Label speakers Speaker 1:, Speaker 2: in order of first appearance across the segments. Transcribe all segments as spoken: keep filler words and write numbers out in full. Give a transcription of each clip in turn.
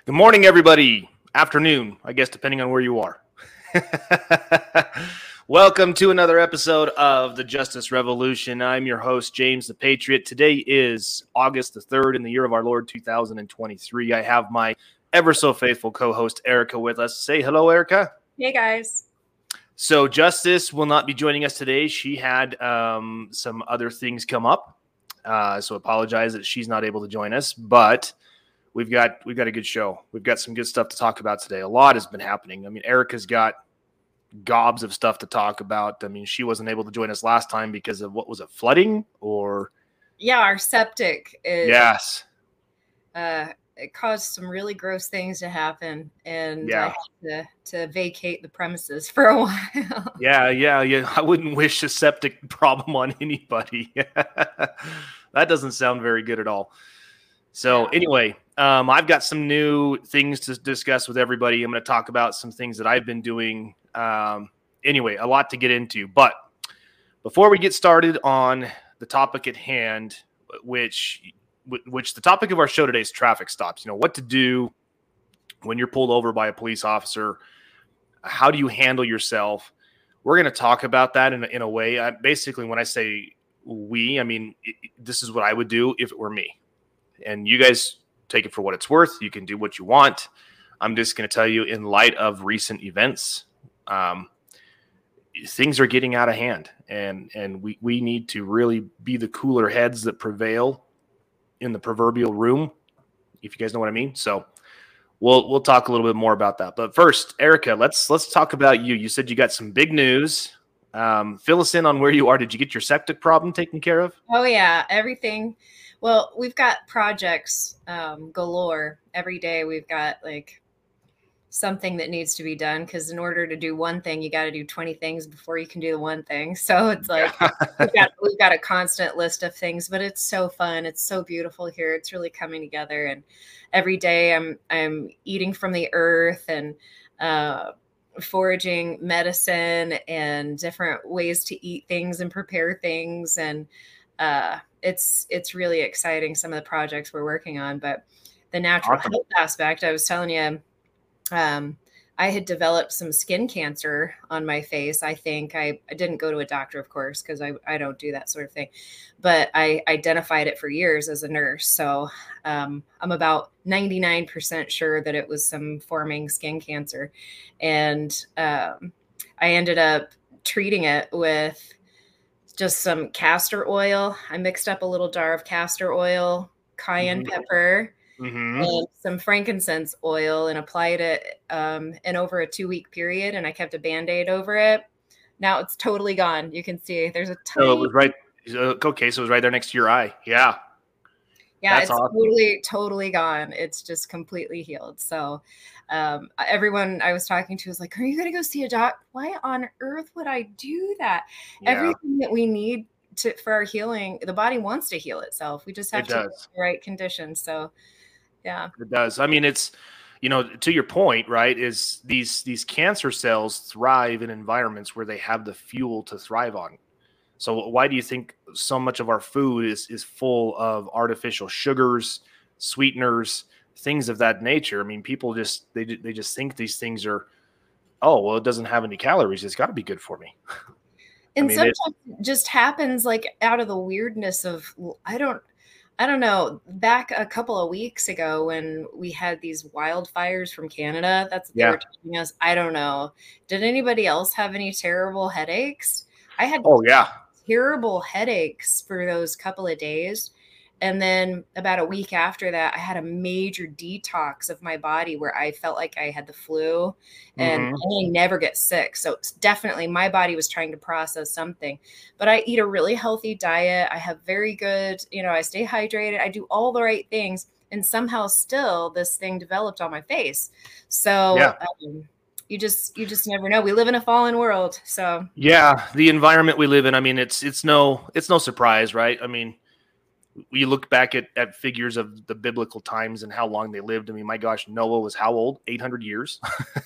Speaker 1: Good morning, everybody. Afternoon, I guess, depending on where you are. Welcome to another episode of the Justice Revolution. I'm your host, James the Patriot. Today is August the third in the year of our Lord two thousand twenty-three. I have my ever so faithful co-host, Erica, with us. Say hello, Erica.
Speaker 2: Hey, guys.
Speaker 1: So Justice will not be joining us today. She had um, some other things come up. Uh, so apologize that she's not able to join us, but We've got we've got a good show. We've got some good stuff to talk about today. A lot has been happening. I mean, Erica's got gobs of stuff to talk about. I mean, she wasn't able to join us last time because of, what was it, flooding or?
Speaker 2: Yeah, our septic is.
Speaker 1: Yes.
Speaker 2: Uh, it caused some really gross things to happen, and
Speaker 1: yeah.
Speaker 2: I had to, to vacate the premises for a while.
Speaker 1: yeah, yeah, yeah. I wouldn't wish a septic problem on anybody. That doesn't sound very good at all. So anyway, um, I've got some new things to discuss with everybody. I'm going to talk about some things that I've been doing. Um, anyway, a lot to get into. But before we get started on the topic at hand, which which the topic of our show today is traffic stops. You know, what to do when you're pulled over by a police officer. How do you handle yourself? We're going to talk about that in a, in a way. I, basically, when I say we, I mean, it, this is what I would do if it were me. And you guys take it for what it's worth. You can do what you want. I'm just going to tell you, in light of recent events, um, things are getting out of hand, and and we we need to really be the cooler heads that prevail in the proverbial room, if you guys know what I mean. So we'll we'll talk a little bit more about that. But first, Erica, let's let's talk about you. You said you got some big news. Um, fill us in on where you are. Did you get your septic problem taken care of?
Speaker 2: Oh yeah, everything. Well, we've got projects um, galore. Every day we've got like something that needs to be done, because in order to do one thing, you got to do twenty things before you can do the one thing. So it's like we've got we've got a constant list of things, but it's so fun. It's so beautiful here. It's really coming together, and every day I'm I'm eating from the earth and uh, foraging medicine and different ways to eat things and prepare things, and uh, it's it's really exciting, some of the projects we're working on. But the natural
Speaker 1: Awesome.
Speaker 2: health aspect, I was telling you, um, I had developed some skin cancer on my face. I think I, I didn't go to a doctor, of course, because I, I don't do that sort of thing. But I identified it for years as a nurse. So um, I'm about ninety-nine percent sure that it was some forming skin cancer. And um, I ended up treating it with just some castor oil. I mixed up a little jar of castor oil, cayenne
Speaker 1: Mm-hmm.
Speaker 2: pepper,
Speaker 1: Mm-hmm.
Speaker 2: and some frankincense oil, and applied it um, in over a two week period. And I kept a Band-Aid over it. Now it's totally gone. You can see there's a tiny.
Speaker 1: So it was right. Okay, so it was right there next to your eye. Yeah.
Speaker 2: Yeah,
Speaker 1: That's
Speaker 2: it's
Speaker 1: awesome.
Speaker 2: totally, totally gone. It's just completely healed. So um, everyone I was talking to was like, are you going to go see a doc? Why on earth would I do that?
Speaker 1: Yeah.
Speaker 2: Everything that we need to for our healing, the body wants to heal itself. We just have
Speaker 1: It
Speaker 2: to
Speaker 1: does.
Speaker 2: get the right conditions. So, yeah.
Speaker 1: It does. I mean, it's, you know, to your point, right, is these these cancer cells thrive in environments where they have the fuel to thrive on. So why do you think so much of our food is is full of artificial sugars, sweeteners, things of that nature? I mean, people just they they just think these things are, oh, well, it doesn't have any calories. It's got to be good for me.
Speaker 2: And
Speaker 1: I mean,
Speaker 2: sometimes it just happens like out of the weirdness of, I don't, I don't know, back a couple of weeks ago when we had these wildfires from Canada, that's what they
Speaker 1: Yeah.
Speaker 2: were telling us. I don't know. Did anybody else have any terrible headaches? I had
Speaker 1: Oh, yeah.
Speaker 2: terrible headaches for those couple of days. And then about a week after that, I had a major detox of my body where I felt like I had the flu, and
Speaker 1: Mhm.
Speaker 2: I never get sick. So it's definitely my body was trying to process something. But I eat a really healthy diet. I have very good, you know, I stay hydrated. I do all the right things. And somehow still this thing developed on my face. So
Speaker 1: Yeah.
Speaker 2: um, you just you just never know. We live in a fallen world. So
Speaker 1: Yeah, the environment we live in, I mean, it's it's no it's no surprise, right? I mean, you look back at, at figures of the biblical times and how long they lived. I mean, my gosh, Noah was how old? eight hundred years.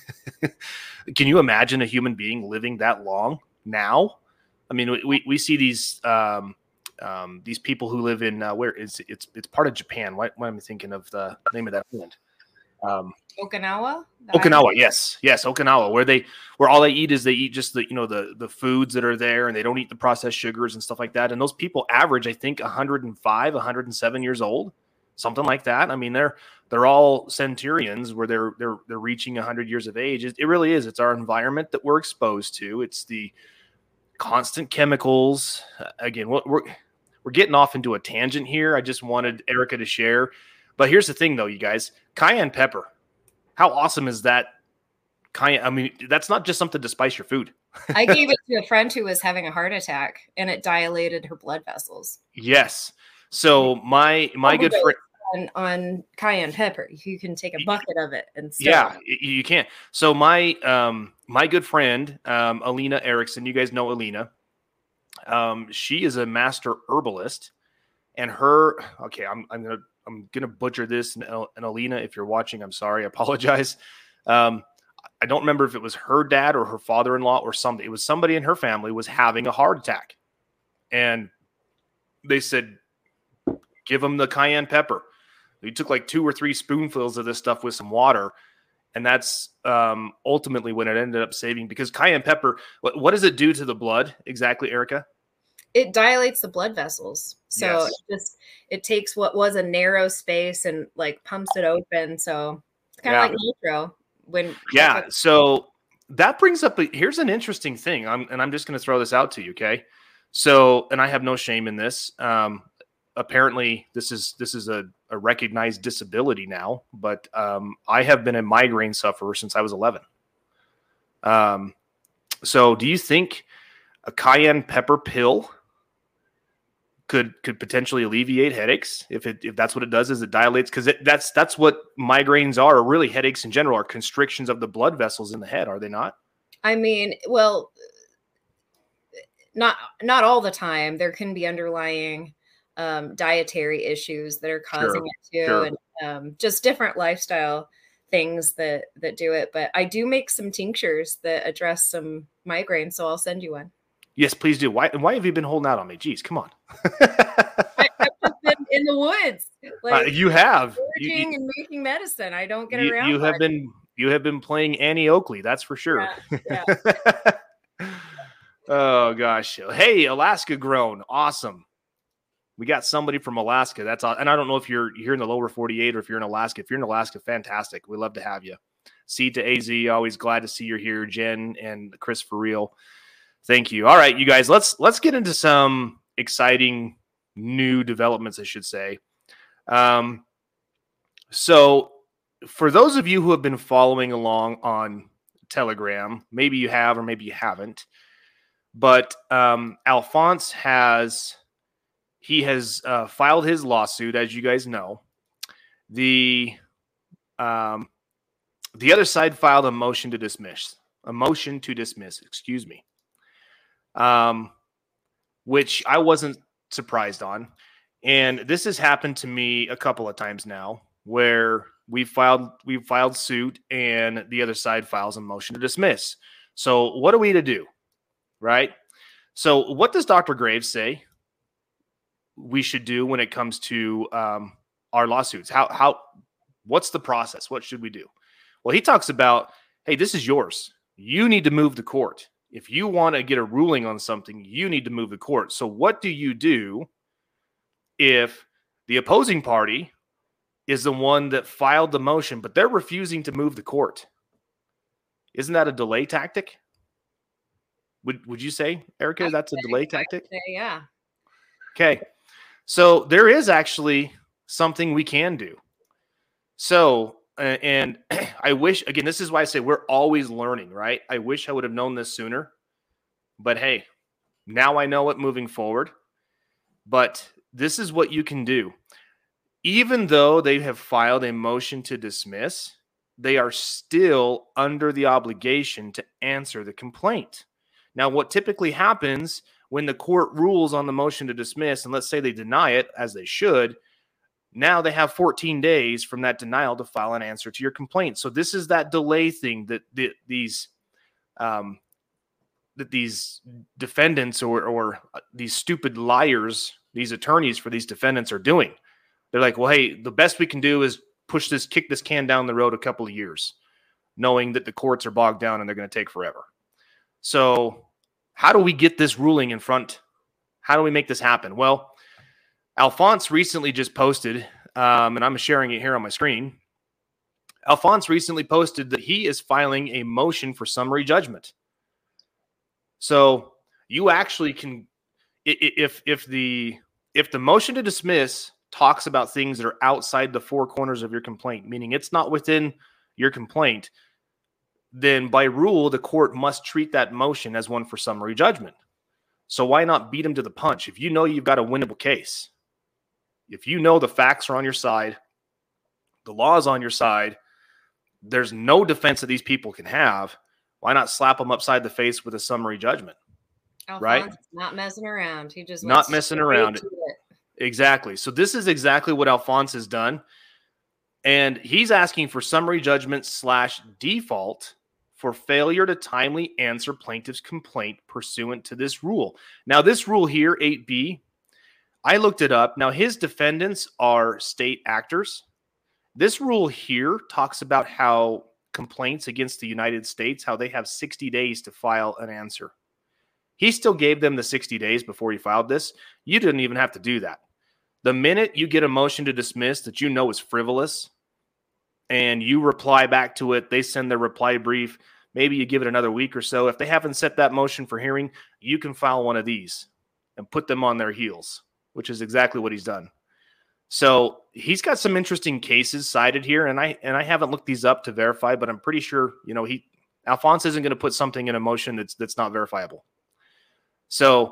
Speaker 1: Can you imagine a human being living that long now? I mean, we, we see these um, um, these people who live in uh, where is it's it's part of Japan. Why, why am I thinking of the name of that island? Um,
Speaker 2: Okinawa. The
Speaker 1: Okinawa,
Speaker 2: island?
Speaker 1: yes, yes, Okinawa, where they where all they eat is they eat just the you know the the foods that are there, and they don't eat the processed sugars and stuff like that. And those people average, I think, one hundred five, one hundred seven years old, something like that. I mean, they're they're all centurions where they're they're they're reaching one hundred years of age. It, it really is. It's our environment that we're exposed to. It's the constant chemicals. Uh, again, we're we're getting off into a tangent here. I just wanted Erica to share. But here's the thing, though, you guys: cayenne pepper. How awesome is that? Cayenne, I mean, that's not just something to spice your food.
Speaker 2: I gave it to a friend who was having a heart attack, and it dilated her blood vessels.
Speaker 1: Yes. So my my good friend
Speaker 2: on, on cayenne pepper, you can take a bucket of it and stir
Speaker 1: yeah,
Speaker 2: it.
Speaker 1: you can. So my um my good friend um, Alina Erickson, you guys know Alina. Um, she is a master herbalist, and her okay, I'm I'm gonna. I'm going to butcher this. And, and Alina, if you're watching, I'm sorry. I apologize. Um, I don't remember if it was her dad or her father-in-law or something. It was somebody in her family was having a heart attack. And they said, give them the cayenne pepper. We took like two or three spoonfuls of this stuff with some water. And that's um, ultimately when it ended up saving, because cayenne pepper, what, what does it do to the blood exactly, Erica?
Speaker 2: It dilates the blood vessels. So
Speaker 1: yes.
Speaker 2: it just it takes what was a narrow space and like pumps it open. So it's kind of yeah. like nitro. When
Speaker 1: yeah. So that brings up a, here's an interesting thing. I'm and I'm just going to throw this out to you. Okay. So, and I have no shame in this. Um, apparently this is this is a, a recognized disability now, but um, I have been a migraine sufferer since I was eleven. Um, so do you think a cayenne pepper pill could could potentially alleviate headaches if it if that's what it does is it dilates, because that's that's what migraines are, or really headaches in general, are constrictions of the blood vessels in the head, are they not?
Speaker 2: I mean, well, not not all the time. There can be underlying um, dietary issues that are causing
Speaker 1: sure,
Speaker 2: it too,
Speaker 1: sure.
Speaker 2: and um, just different lifestyle things that that do it. But I do make some tinctures that address some migraine, so I'll send you one.
Speaker 1: Yes, please do. Why why have you been holding out on me? Jeez, come on.
Speaker 2: I, I've just been in the woods.
Speaker 1: Like, uh, you have
Speaker 2: foraging and making medicine. I don't get
Speaker 1: you,
Speaker 2: around.
Speaker 1: You have
Speaker 2: much.
Speaker 1: been you have been playing Annie Oakley, that's for sure.
Speaker 2: Yeah, yeah.
Speaker 1: Oh gosh. Hey, Alaska grown. Awesome. We got somebody from Alaska. That's all. And I don't know if you're here in the lower forty-eight or if you're in Alaska. If you're in Alaska, fantastic. We love to have you. C to A Z, always glad to see you're here. Jen and Chris, for real. Thank you. All right, you guys, let's let's get into some exciting new developments, I should say. Um, so for those of you who have been following along on Telegram, maybe you have or maybe you haven't, but um, Alphonse has he has uh, filed his lawsuit, as you guys know. The um, the other side filed a motion to dismiss, a motion to dismiss, excuse me. Um, which I wasn't surprised on. And this has happened to me a couple of times now, where we filed we filed suit and the other side files a motion to dismiss. So what are we to do, right? So what does Doctor Graves say we should do when it comes to um, our lawsuits? How how what's the process? What should we do? Well, he talks about, hey, this is yours. You need to move to court. If you want to get a ruling on something, you need to move to court. So what do you do if the opposing party is the one that filed the motion, but they're refusing to move to court? Isn't that a delay tactic? Would Would you say, Erica,
Speaker 2: I
Speaker 1: that's a delay tactic?
Speaker 2: Say, yeah.
Speaker 1: Okay. So there is actually something we can do. So, uh, and I wish, again, this is why I say we're always learning, right? I wish I would have known this sooner. But hey, now I know it moving forward. But this is what you can do. Even though they have filed a motion to dismiss, they are still under the obligation to answer the complaint. Now, what typically happens when the court rules on the motion to dismiss, and let's say they deny it, as they should, now they have fourteen days from that denial to file an answer to your complaint. So this is that delay thing that the, these um, that these defendants or, or these stupid liars, these attorneys for these defendants are doing. They're like, well, hey, the best we can do is push this, kick this can down the road a couple of years, knowing that the courts are bogged down and they're going to take forever. So how do we get this ruling in front? How do we make this happen? Well, Alphonse recently just posted, um, and I'm sharing it here on my screen. Alphonse recently posted that he is filing a motion for summary judgment. So you actually can, if if the if the motion to dismiss talks about things that are outside the four corners of your complaint, meaning it's not within your complaint, then by rule, the court must treat that motion as one for summary judgment. So why not beat him to the punch? If you know you've got a winnable case, if you know the facts are on your side, the law is on your side, there's no defense that these people can have, why not slap them upside the face with a summary judgment?
Speaker 2: Alphonse
Speaker 1: right?
Speaker 2: Not messing around. He just
Speaker 1: not messing around.
Speaker 2: It.
Speaker 1: Exactly. So this is exactly what Alphonse has done. And he's asking for summary judgment slash default for failure to timely answer plaintiff's complaint pursuant to this rule. Now, this rule here, eight B, I looked it up. Now, his defendants are state actors. This rule here talks about how complaints against the United States, how they have sixty days to file an answer. He still gave them the sixty days before he filed this. You didn't even have to do that. The minute you get a motion to dismiss that you know is frivolous and you reply back to it, they send their reply brief, maybe you give it another week or so. If they haven't set that motion for hearing, you can file one of these and put them on their heels, which is exactly what he's done. So he's got some interesting cases cited here, and I and I haven't looked these up to verify, but I'm pretty sure, you know, he Alphonse isn't going to put something in a motion that's that's not verifiable. So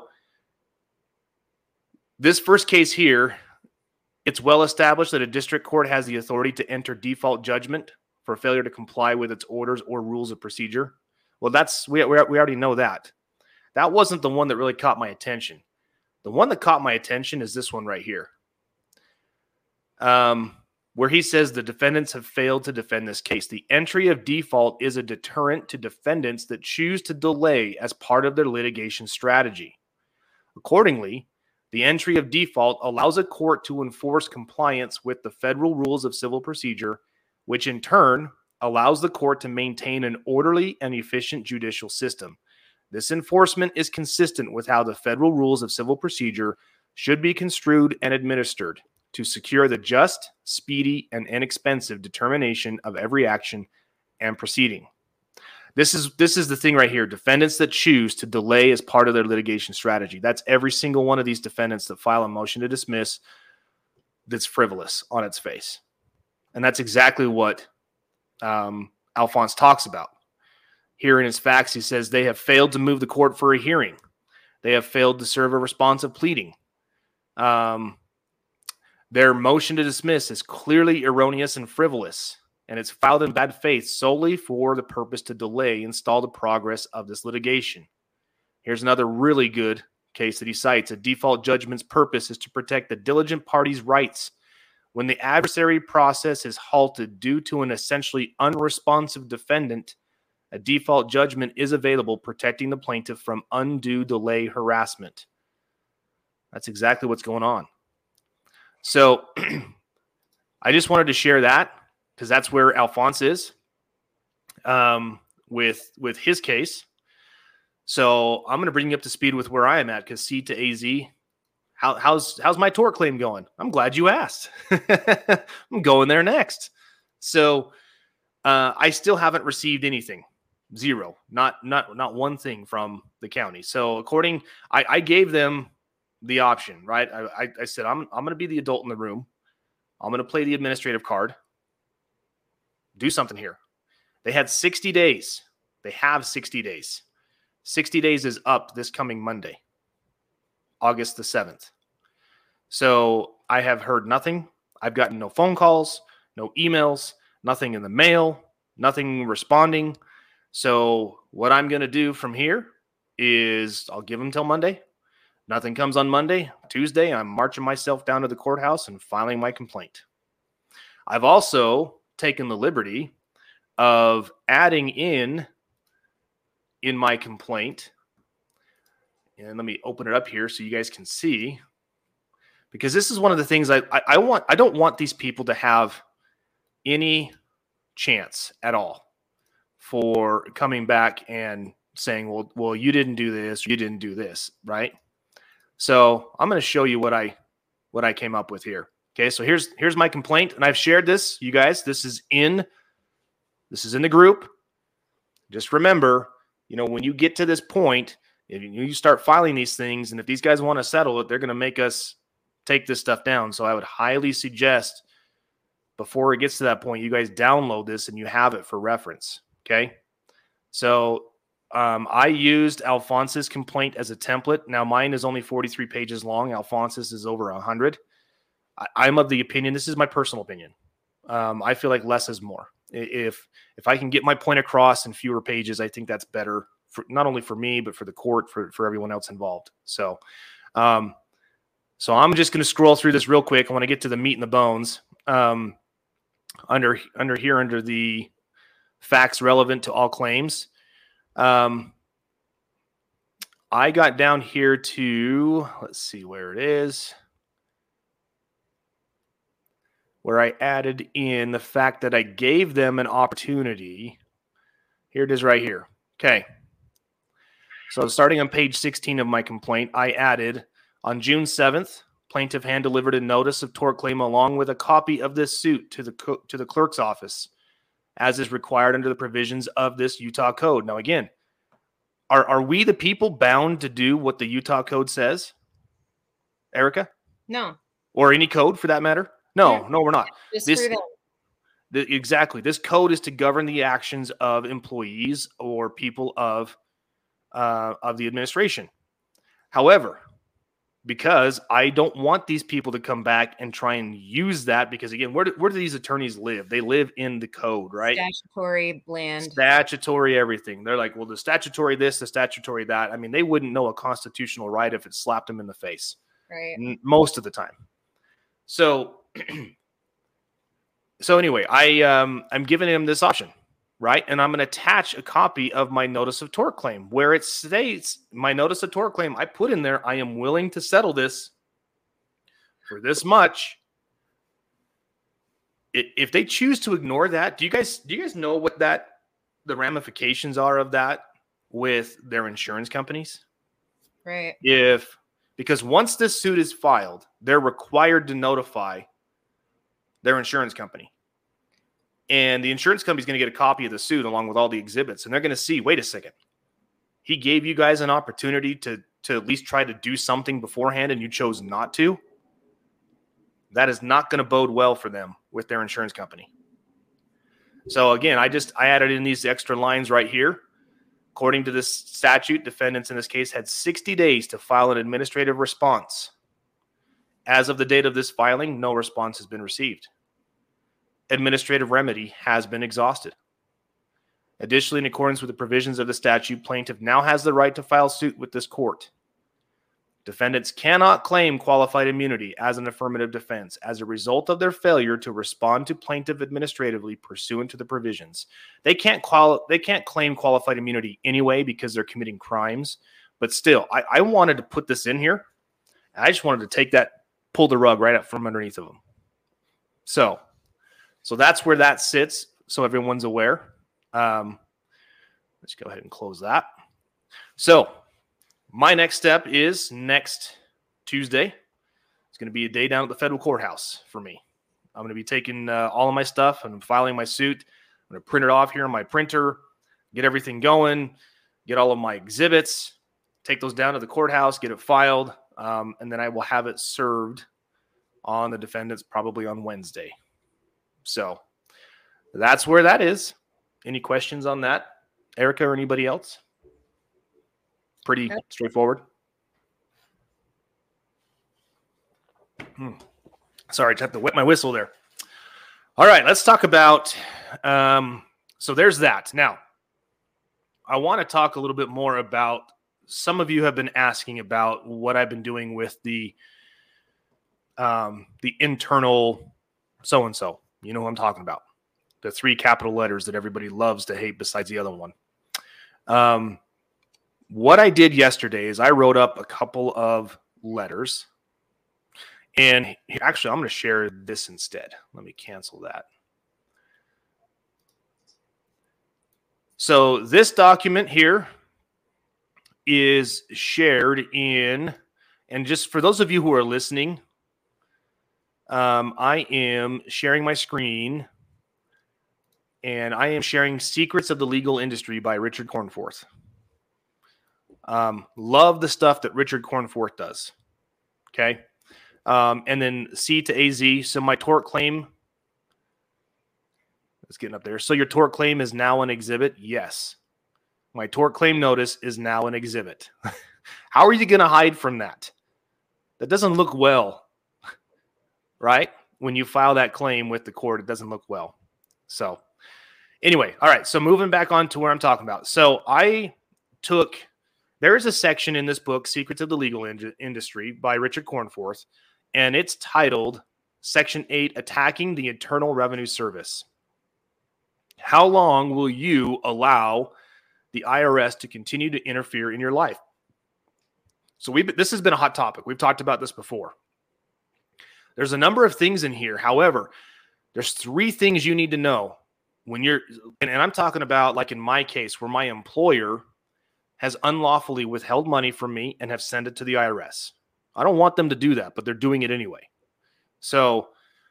Speaker 1: this first case here, it's well established that a district court has the authority to enter default judgment for failure to comply with its orders or rules of procedure. Well, that's we we already know that. That wasn't the one that really caught my attention. The one that caught my attention is this one right here, um, where he says the defendants have failed to defend this case. The entry of default is a deterrent to defendants that choose to delay as part of their litigation strategy. Accordingly, the entry of default allows a court to enforce compliance with the federal rules of civil procedure, which in turn allows the court to maintain an orderly and efficient judicial system. This enforcement is consistent with how the federal rules of civil procedure should be construed and administered to secure the just, speedy, and inexpensive determination of every action and proceeding. This is this is the thing right here. Defendants that choose to delay as part of their litigation strategy. That's every single one of these defendants that file a motion to dismiss that's frivolous on its face. And that's exactly what um, Alphonse talks about. Here in his facts, he says they have failed to move the court for a hearing. They have failed to serve a responsive pleading. Um, their motion to dismiss is clearly erroneous and frivolous, and it's filed in bad faith solely for the purpose to delay and stall the progress of this litigation. Here's another really good case that he cites. A default judgment's purpose is to protect the diligent party's rights. When the adversary process is halted due to an essentially unresponsive defendant, a default judgment is available, protecting the plaintiff from undue delay harassment. That's exactly what's going on. So I just wanted to share that because that's where Alphonse is um, with, with his case. So I'm going to bring you up to speed with where I am at because C to A Z. How, how's how's my tort claim going? I'm glad you asked. I'm going there next. So uh, I still haven't received anything. Zero. Not not not one thing from the county. So according, I, I gave them the option, right? I, I, I said, I'm, I'm going to be the adult in the room. I'm going to play the administrative card. Do something here. They had sixty days. They have sixty days. sixty days is up this coming Monday, August the seventh. So I have heard nothing. I've gotten no phone calls, no emails, nothing in the mail, nothing responding. So what I'm going to do from here is I'll give them till Monday. Nothing comes on Monday. Tuesday, I'm marching myself down to the courthouse and filing my complaint. I've also taken the liberty of adding in in my complaint, and let me open it up here so you guys can see, because this is one of the things I, I, I want. I don't want these people to have any chance at all for coming back and saying, well, well, you didn't do this, you didn't do this, right? So I'm going to show you what I what I came up with here. Okay, so here's here's my complaint, and I've shared this, you guys. This is in this is in the group. Just remember, you know, when you get to this point, if you start filing these things, and if these guys want to settle it, they're going to make us take this stuff down. So I would highly suggest, before it gets to that point, you guys download this and you have it for reference. Okay, so um, I used Alphonse's complaint as a template. Now mine is only forty-three pages long. Alphonse's is over one hundred. I, I'm of the opinion, this is my personal opinion. Um, I feel like less is more. If if I can get my point across in fewer pages, I think that's better, for not only for me, but for the court, for, for everyone else involved. So, um, so I'm just going to scroll through this real quick. I want to get to the meat and the bones. Um, under under here, under the facts relevant to all claims, um, I got down here to, let's see where it is, where I added in the fact that I gave them an opportunity. Here it is right here. Okay. So starting on page sixteen of my complaint, I added, on June seventh, plaintiff hand-delivered a notice of tort claim along with a copy of this suit to the, to the clerk's office, as is required under the provisions of this Utah code. Now, again, are, are we the people bound to do what the Utah code says, Erica?
Speaker 2: No.
Speaker 1: Or any code for that matter? No,
Speaker 2: Yeah.
Speaker 1: no, we're not.
Speaker 2: Just
Speaker 1: This,
Speaker 2: for them.
Speaker 1: the, exactly. This code is to govern the actions of employees or people of uh, of the administration. However, because I don't want these people to come back and try and use that, because again, where do, where do these attorneys live? They live in the code, right?
Speaker 2: Statutory land.
Speaker 1: Statutory everything. They're like, well, the statutory this, the statutory that. I mean, they wouldn't know a constitutional right if it slapped them in the face.
Speaker 2: Right.
Speaker 1: Most of the time. So, so anyway, I um, I'm giving him this option, right? And I'm going to attach a copy of my notice of tort claim where it states my notice of tort claim. I put in there, I am willing to settle this for this much. If they choose to ignore that, do you guys do you guys know what that the ramifications are of that with their insurance companies?
Speaker 2: Right.
Speaker 1: If Because once this suit is filed, they're required to notify their insurance company. And the insurance company is going to get a copy of the suit along with all the exhibits. And they're going to see, wait a second. He gave you guys an opportunity to, to at least try to do something beforehand and you chose not to. That is not going to bode well for them with their insurance company. So again, I just I added in these extra lines right here. According to this statute, defendants in this case had sixty days to file an administrative response. As of the date of this filing, no response has been received. Administrative remedy has been exhausted. Additionally, in accordance with the provisions of the statute, plaintiff now has the right to file suit with this court. Defendants cannot claim qualified immunity as an affirmative defense as a result of their failure to respond to plaintiff administratively pursuant to the provisions. They can't quali- they can't claim qualified immunity anyway because they're committing crimes. But still, I, I wanted to put this in here. I just wanted to take that, pull the rug right up from underneath of them. So, so that's where that sits. So everyone's aware. Um, let's go ahead and close that. So, my next step is next Tuesday. It's going to be a day down at the federal courthouse for me. I'm going to be taking uh, all of my stuff and filing my suit. I'm going to print it off here on my printer, get everything going, get all of my exhibits, take those down to the courthouse, get it filed, um, and then I will have it served on the defendants probably on Wednesday. So that's where that is. Any questions on that, Erica or anybody else? Pretty straightforward. Hmm. Sorry, I just have to wet my whistle there. All right, let's talk about, um, so there's that. Now, I want to talk a little bit more about, some of you have been asking about what I've been doing with the, um, the internal so-and-so. You know who I'm talking about. The three capital letters that everybody loves to hate besides the other one. Um, What I did yesterday is I wrote up a couple of letters, and actually I'm going to share this instead. Let me cancel that. So this document here is shared in, and just for those of you who are listening, um, I am sharing my screen, and I am sharing Secrets of the Legal Industry by Richard Cornforth. Um, love the stuff that Richard Cornforth does. Okay. Um, and then C to A Z. So my tort claim, it's getting up there. So your tort claim is now an exhibit? Yes. My tort claim notice is now an exhibit. How are you going to hide from that? That doesn't look well, right? When you file that claim with the court, it doesn't look well. So anyway, all right. So moving back on to where I'm talking about. So I took, there is a section in this book, Secrets of the Legal In- Industry by Richard Cornforth, and it's titled Section eight, Attacking the Internal Revenue Service. How long will you allow the I R S to continue to interfere in your life? So we this has been a hot topic. We've talked about this before. There's a number of things in here. However, there's three things you need to know when you're, and, and I'm talking about like in my case where my employer has unlawfully withheld money from me and have sent it to the I R S. I don't want them to do that, but they're doing it anyway. So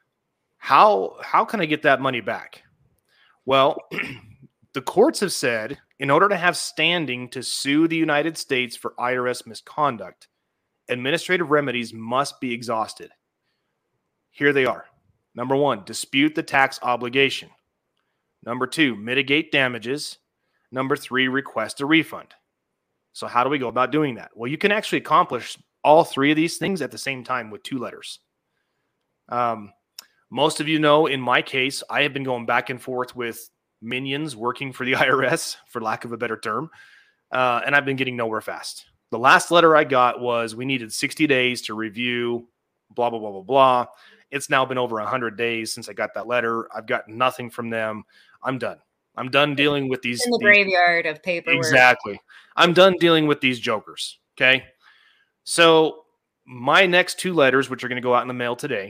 Speaker 1: how, how can I get that money back? Well, the courts have said in order to have standing to sue the United States for I R S misconduct, administrative remedies must be exhausted. Here they are. Number one, dispute the tax obligation. Number two, mitigate damages. Number three, request a refund. So how do we go about doing that? Well, you can actually accomplish all three of these things at the same time with two letters. Um, most of you know, in my case, I have been going back and forth with minions working for the I R S, for lack of a better term, uh, and I've been getting nowhere fast. The last letter I got was we needed sixty days to review, blah, blah, blah, blah, blah. It's now been over one hundred days since I got that letter. I've got nothing from them. I'm done. I'm done dealing with these.
Speaker 2: In the
Speaker 1: these,
Speaker 2: graveyard of paperwork.
Speaker 1: Exactly. I'm done dealing with these jokers. Okay. So my next two letters, which are going to go out in the mail today,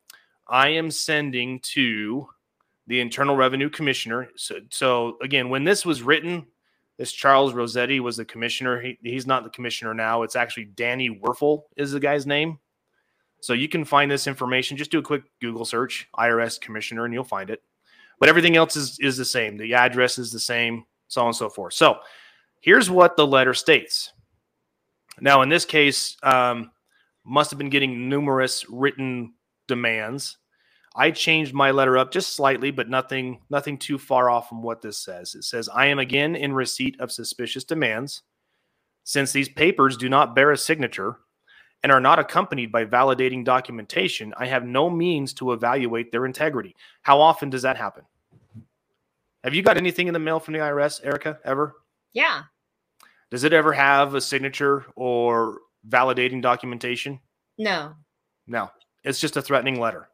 Speaker 1: I am sending to the Internal Revenue Commissioner. So, so again, when this was written, this Charles Rossetti was the commissioner. He, he's not the commissioner now. It's actually Danny Werfel is the guy's name. So you can find this information. Just do a quick Google search, I R S commissioner, and you'll find it. But everything else is, is the same. The address is the same, so on and so forth. So here's what the letter states. Now, in this case, um, must have been getting numerous written demands. I changed my letter up just slightly, but nothing, nothing too far off from what this says. It says, I am again in receipt of suspicious demands. Since these papers do not bear a signature and are not accompanied by validating documentation, I have no means to evaluate their integrity. How often does that happen? Have you got anything in the mail from the I R S, Erica, ever?
Speaker 2: Yeah.
Speaker 1: Does it ever have a signature or validating documentation?
Speaker 2: No.
Speaker 1: No. It's just a threatening letter.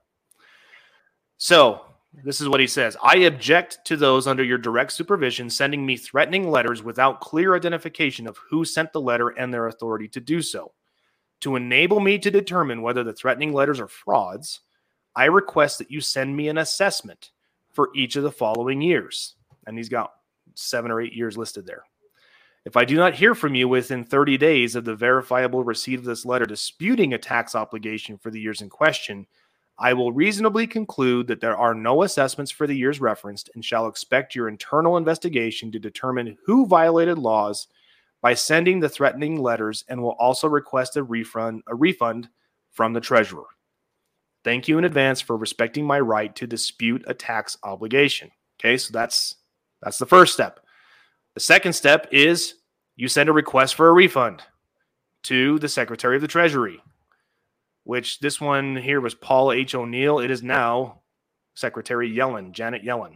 Speaker 1: So this is what he says. I object to those under your direct supervision sending me threatening letters without clear identification of who sent the letter and their authority to do so. To enable me to determine whether the threatening letters are frauds, I request that you send me an assessment for each of the following years. And he's got seven or eight years listed there. If I do not hear from you within thirty days of the verifiable receipt of this letter disputing a tax obligation for the years in question, I will reasonably conclude that there are no assessments for the years referenced and shall expect your internal investigation to determine who violated laws by sending the threatening letters and will also request a refund, a refund from the treasurer. Thank you in advance for respecting my right to dispute a tax obligation. Okay, so that's that's the first step. The second step is you send a request for a refund to the Secretary of the Treasury, which this one here was Paul H. O'Neill. It is now Secretary Yellen, Janet Yellen.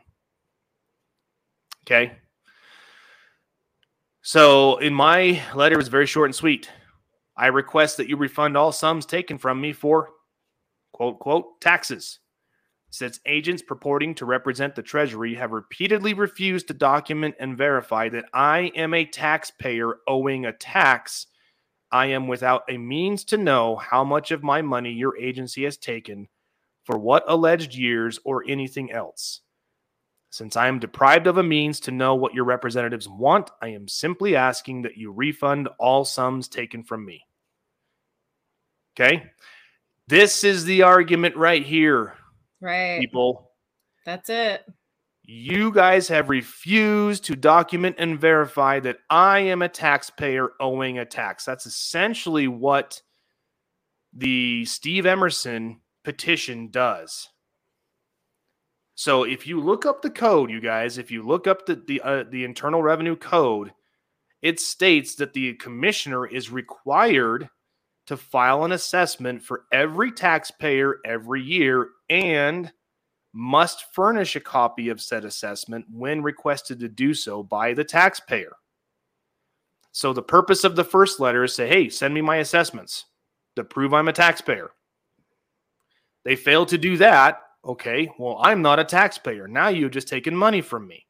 Speaker 1: Okay. So in my letter, it was very short and sweet. I request that you refund all sums taken from me for, quote, quote, taxes. Since agents purporting to represent the Treasury have repeatedly refused to document and verify that I am a taxpayer owing a tax, I am without a means to know how much of my money your agency has taken, for what alleged years, or anything else. Since I am deprived of a means to know what your representatives want, I am simply asking that you refund all sums taken from me. Okay? This is the argument right here,
Speaker 2: Right.
Speaker 1: people.
Speaker 2: That's it.
Speaker 1: You guys have refused to document and verify that I am a taxpayer owing a tax. That's essentially what the Steve Emerson petition does. So if you look up the code, you guys, if you look up the the, uh, the Internal Revenue Code, it states that the commissioner is required to file an assessment for every taxpayer every year and must furnish a copy of said assessment when requested to do so by the taxpayer. So the purpose of the first letter is say, hey, send me my assessments to prove I'm a taxpayer. They fail to do that. Okay, well, I'm not a taxpayer. Now you've just taken money from me.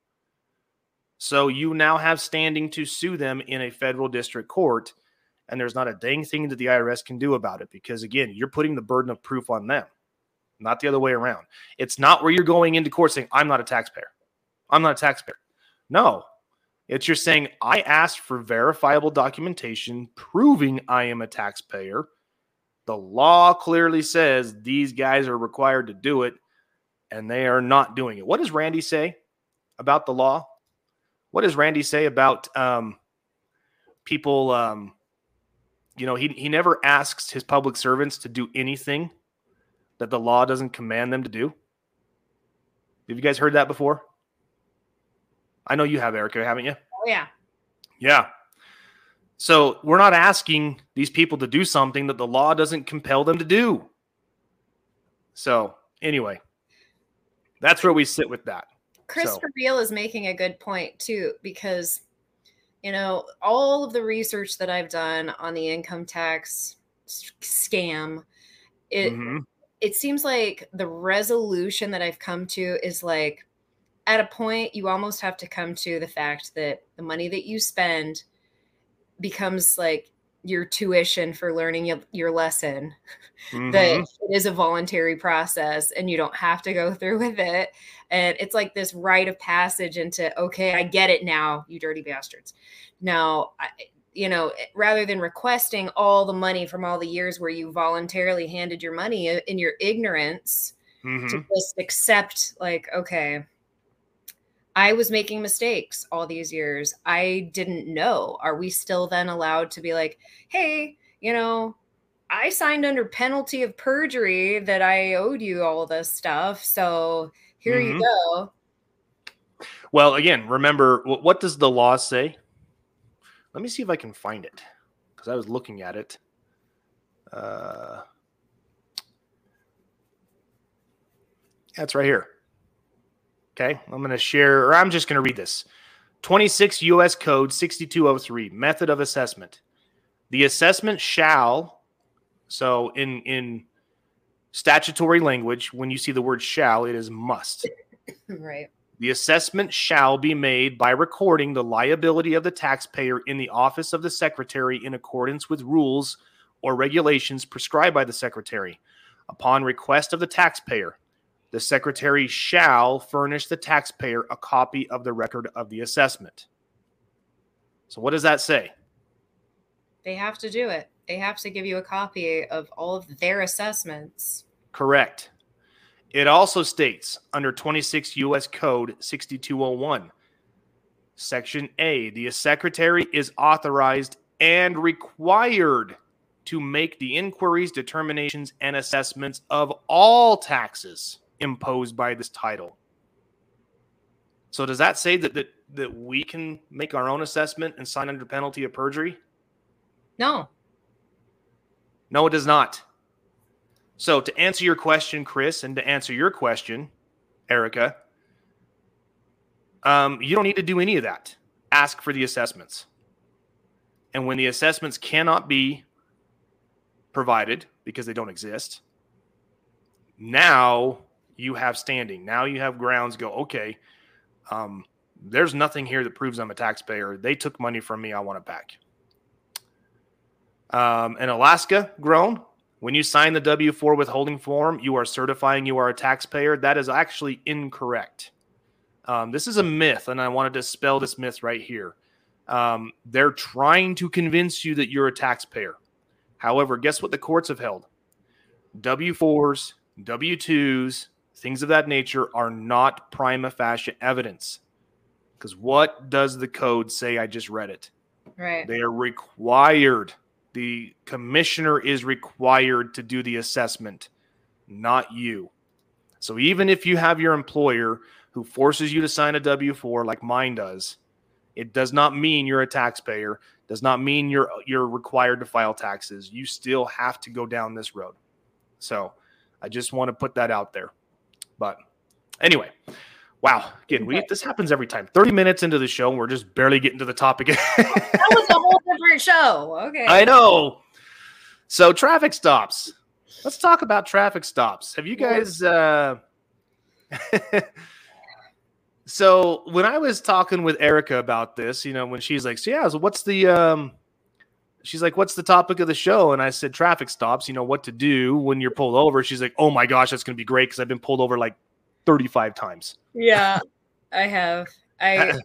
Speaker 1: So you now have standing to sue them in a federal district court, and there's not a dang thing that the I R S can do about it because, again, you're putting the burden of proof on them, not the other way around. It's not where you're going into court saying, I'm not a taxpayer. I'm not a taxpayer. No, it's you're saying, I asked for verifiable documentation proving I am a taxpayer. The law clearly says these guys are required to do it, and they are not doing it. What does Randy say about the law? What does Randy say about um, people, um, you know, he, he never asks his public servants to do anything that the law doesn't command them to do. Have you guys heard that before? I know you have, Erica, haven't you?
Speaker 2: Oh, yeah.
Speaker 1: Yeah. So we're not asking these people to do something that the law doesn't compel them to do. So anyway, that's where we sit with that.
Speaker 2: Chris
Speaker 1: so.
Speaker 2: Reveal is making a good point too, because, you know, all of the research that I've done on the income tax scam, it, mm-hmm. it seems like the resolution that I've come to is like, at a point, you almost have to come to the fact that the money that you spend becomes like your tuition for learning your, your lesson, mm-hmm. that it is a voluntary process and you don't have to go through with it. And it's like this rite of passage into, okay, I get it now, you dirty bastards. Now, I, you know, rather than requesting all the money from all the years where you voluntarily handed your money in your ignorance, mm-hmm. to just accept like, okay, I was making mistakes all these years. I didn't know. Are we still then allowed to be like, hey, you know, I signed under penalty of perjury that I owed you all this stuff. So here mm-hmm. you go.
Speaker 1: Well, again, remember, what does the law say? Let me see if I can find it because I was looking at it. Uh, yeah, it's right here. Okay, I'm going to share, or I'm just going to read this. twenty-six U S Code sixty-two oh three, method of assessment. The assessment shall, so in, in statutory language, when you see the word shall, it is must.
Speaker 2: Right.
Speaker 1: The assessment shall be made by recording the liability of the taxpayer in the office of the secretary in accordance with rules or regulations prescribed by the secretary. Upon request of the taxpayer, the secretary shall furnish the taxpayer a copy of the record of the assessment. So what does that say?
Speaker 2: They have to do it. They have to give you a copy of all of their assessments.
Speaker 1: Correct. It also states under twenty-six U S Code sixty-two oh one, Section A, the secretary is authorized and required to make the inquiries, determinations, and assessments of all taxes imposed by this title. So does that say that, that that we can make our own assessment and sign under penalty of perjury?
Speaker 2: No.
Speaker 1: No, it does not. So to answer your question, Chris, and to answer your question, Erica, um, you don't need to do any of that. Ask for the assessments. And when the assessments cannot be provided because they don't exist, now you have standing. Now you have grounds go, okay, um, there's nothing here that proves I'm a taxpayer. They took money from me. I want it back. Um, in Alaska, grown, when you sign the W four withholding form, you are certifying you are a taxpayer. That is actually incorrect. Um, this is a myth, and I wanted to dispel this myth right here. Um, they're trying to convince you that you're a taxpayer. However, guess what the courts have held? W fours, W twos, things of that nature are not prima facie evidence. Because what does the code say? I just read it.
Speaker 2: Right.
Speaker 1: They are required. The commissioner is required to do the assessment, not you. So even if you have your employer who forces you to sign a W four like mine does, it does not mean you're a taxpayer, does not mean you're you're required to file taxes. You still have to go down this road. So I just want to put that out there. But anyway, wow. Again, we this happens every time. thirty minutes into the show, and we're just barely getting to the topic.
Speaker 2: That was a whole different show. Okay.
Speaker 1: I know. So traffic stops. Let's talk about traffic stops. Have you guys uh So when I was talking with Erica about this, you know, when she's like, so yeah, so what's the, um, she's like, what's the topic of the show? And I said, traffic stops, you know, what to do when you're pulled over. She's like, oh my gosh, that's going to be great. Cause I've been pulled over like thirty-five times.
Speaker 2: Yeah, I have. I,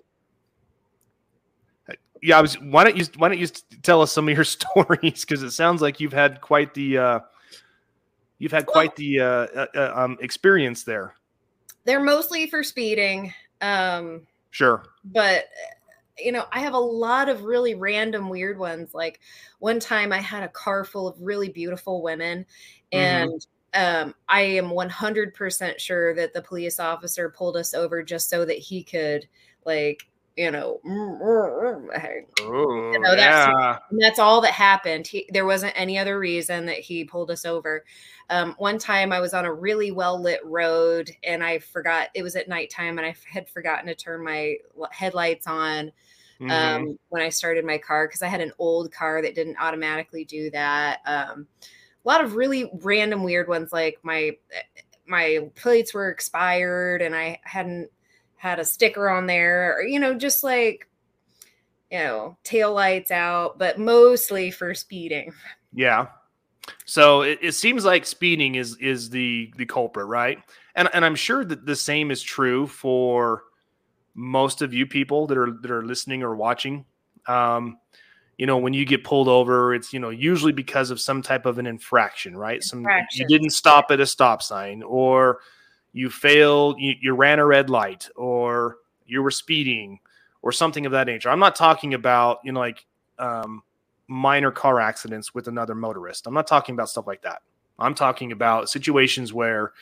Speaker 1: yeah, I was, why don't you, why don't you tell us some of your stories? Cause it sounds like you've had quite the, uh, you've had quite the, uh, uh, um, experience there.
Speaker 2: They're mostly for speeding. Um,
Speaker 1: sure.
Speaker 2: But, you know, I have a lot of really random, weird ones. Like one time I had a car full of really beautiful women, and mm-hmm. um, I am one hundred percent sure that the police officer pulled us over just so that he could, like, you know,
Speaker 1: Ooh,
Speaker 2: you know that's,
Speaker 1: yeah.
Speaker 2: that's all that happened. He, there wasn't any other reason that he pulled us over. Um, one time I was on a really well-lit road, and I forgot, it was at nighttime, and I had forgotten to turn my headlights on um, mm-hmm. when I started my car, because I had an old car that didn't automatically do that. Um, a lot of really random, weird ones, like my my plates were expired, and I hadn't had a sticker on there, or, you know, just like, you know, tail lights out, but mostly for speeding.
Speaker 1: Yeah. So it, it seems like speeding is is the the culprit, right? And and I'm sure that the same is true for most of you people that are that are listening or watching. Um, you know, when you get pulled over, it's, you know, usually because of some type of an infraction, right? Some infraction. You didn't stop at a stop sign, or you failed, you, you ran a red light, or you were speeding, or something of that nature. I'm not talking about, you know, like um, minor car accidents with another motorist. I'm not talking about stuff like that. I'm talking about situations where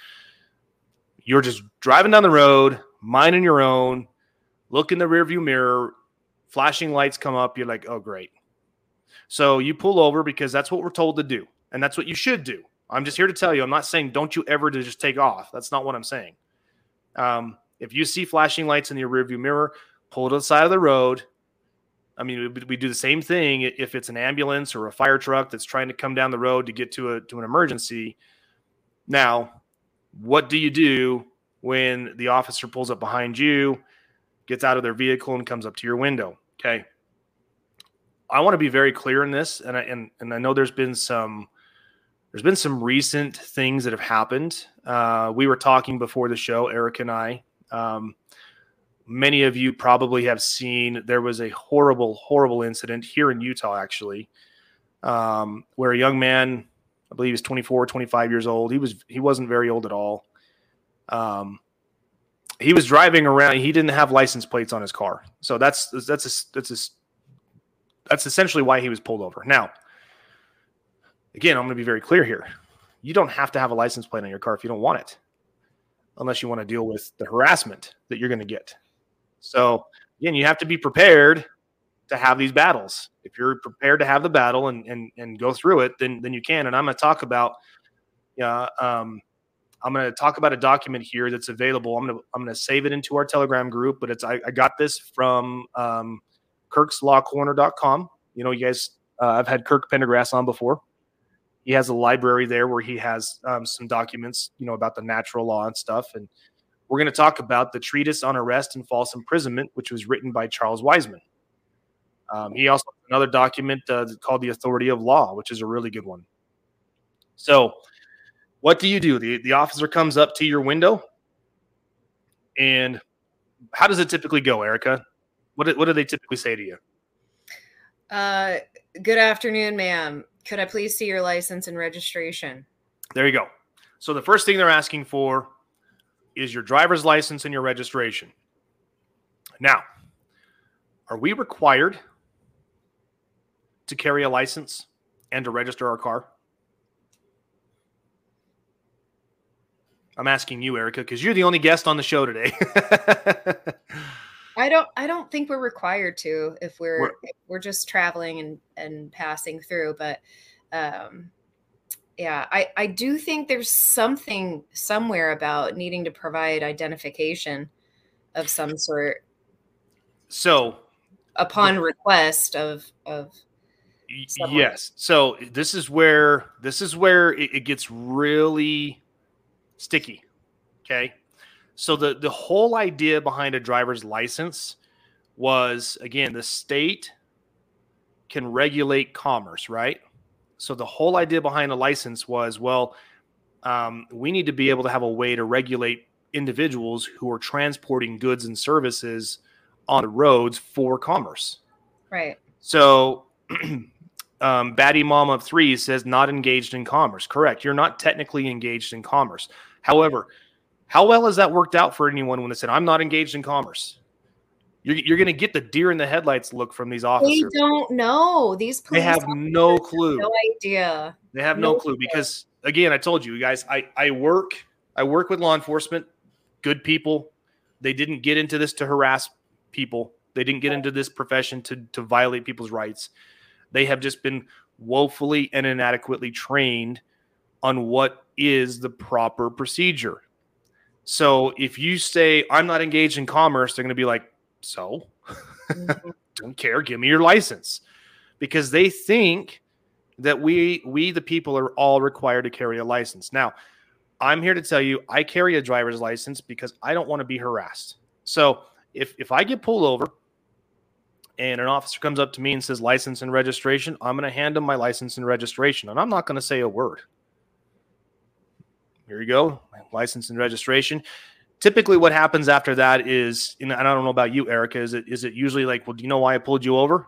Speaker 1: you're just driving down the road, minding your own, look in the rearview mirror, flashing lights come up. You're like, oh, great. So you pull over because that's what we're told to do. And that's what you should do. I'm just here to tell you, I'm not saying don't you ever to just take off. That's not what I'm saying. Um, if you see flashing lights in your rearview mirror, pull to the side of the road. I mean, we, we do the same thing if it's an ambulance or a fire truck that's trying to come down the road to get to a to an emergency. Now, what do you do when the officer pulls up behind you, gets out of their vehicle, and comes up to your window? Okay. I want to be very clear in this, and I, and and I know there's been some there's been some recent things that have happened. Uh, we were talking before the show, Eric and I. Um, many of you probably have seen there was a horrible, horrible incident here in Utah, actually, um, where a young man, I believe he was twenty-four, twenty-five years old. He was he wasn't very old at all. Um, he was driving around. He didn't have license plates on his car, so that's that's a, that's a, that's essentially why he was pulled over. Now, again, I'm going to be very clear here. You don't have to have a license plate on your car if you don't want it, unless you want to deal with the harassment that you're going to get. So, again, you have to be prepared to have these battles. If you're prepared to have the battle and and, and go through it, then then you can. And I'm going to talk about, yeah, um, I'm going to talk about a document here that's available. I'm going to I'm going to save it into our Telegram group, but it's I, I got this from um, kirks law corner dot com. You know, you guys, uh, I've had Kirk Pendergrass on before. He has a library there where he has um, some documents, you know, about the natural law and stuff. And we're going to talk about the Treatise on Arrest and False Imprisonment, which was written by Charles Wiseman. Um, he also has another document uh, called The Authority of Law, which is a really good one. So what do you do? The, the officer comes up to your window, and how does it typically go, Erica? What do, what do they typically say to you?
Speaker 2: Uh, good afternoon, ma'am. Could I please see your license and registration?
Speaker 1: There you go. So the first thing they're asking for is your driver's license and your registration. Now, are we required to carry a license and to register our car? I'm asking you, Erica, because you're the only guest on the show today.
Speaker 2: I don't I don't think we're required to if we're
Speaker 1: We're-
Speaker 2: if we're just traveling and, and passing through. But um, yeah, I, I do think there's something somewhere about needing to provide identification of some sort
Speaker 1: So,
Speaker 2: upon request of of
Speaker 1: y-
Speaker 2: someone.
Speaker 1: yes. So this is where this is where it, it gets really sticky. Okay. So the, the whole idea behind a driver's license was, again, the state can regulate commerce, right? So the whole idea behind a license was, well, um, we need to be able to have a way to regulate individuals who are transporting goods and services on the roads for commerce.
Speaker 2: Right.
Speaker 1: So um, Batty Mom of Three says not engaged in commerce. Correct. You're not technically engaged in commerce. However, how well has that worked out for anyone when they said, I'm not engaged in commerce? You're, you're going to get the deer in the headlights look from these
Speaker 2: They
Speaker 1: officers.
Speaker 2: don't know. These
Speaker 1: They
Speaker 2: police
Speaker 1: have no
Speaker 2: officers
Speaker 1: clue.
Speaker 2: have no idea.
Speaker 1: They have no
Speaker 2: No
Speaker 1: clue
Speaker 2: clue.
Speaker 1: because, again, I told you guys, I, I work I work with law enforcement, good people. They didn't get into this to harass people. They didn't get into this profession to, to violate people's rights. They have just been woefully and inadequately trained on what is the proper procedure. So if you say, I'm not engaged in commerce, they're going to be like, so?
Speaker 2: Mhm.
Speaker 1: Don't care. Give me your license. Because they think that we, we, the people, are all required to carry a license. Now, I'm here to tell you, I carry a driver's license because I don't want to be harassed. So if, if I get pulled over and an officer comes up to me and says license and registration, I'm going to hand them my license and registration. And I'm not going to say a word. Here you go, license and registration. Typically what happens after that is, and I don't know about you, Erica, is it is it usually like, well, do you know why I pulled you over?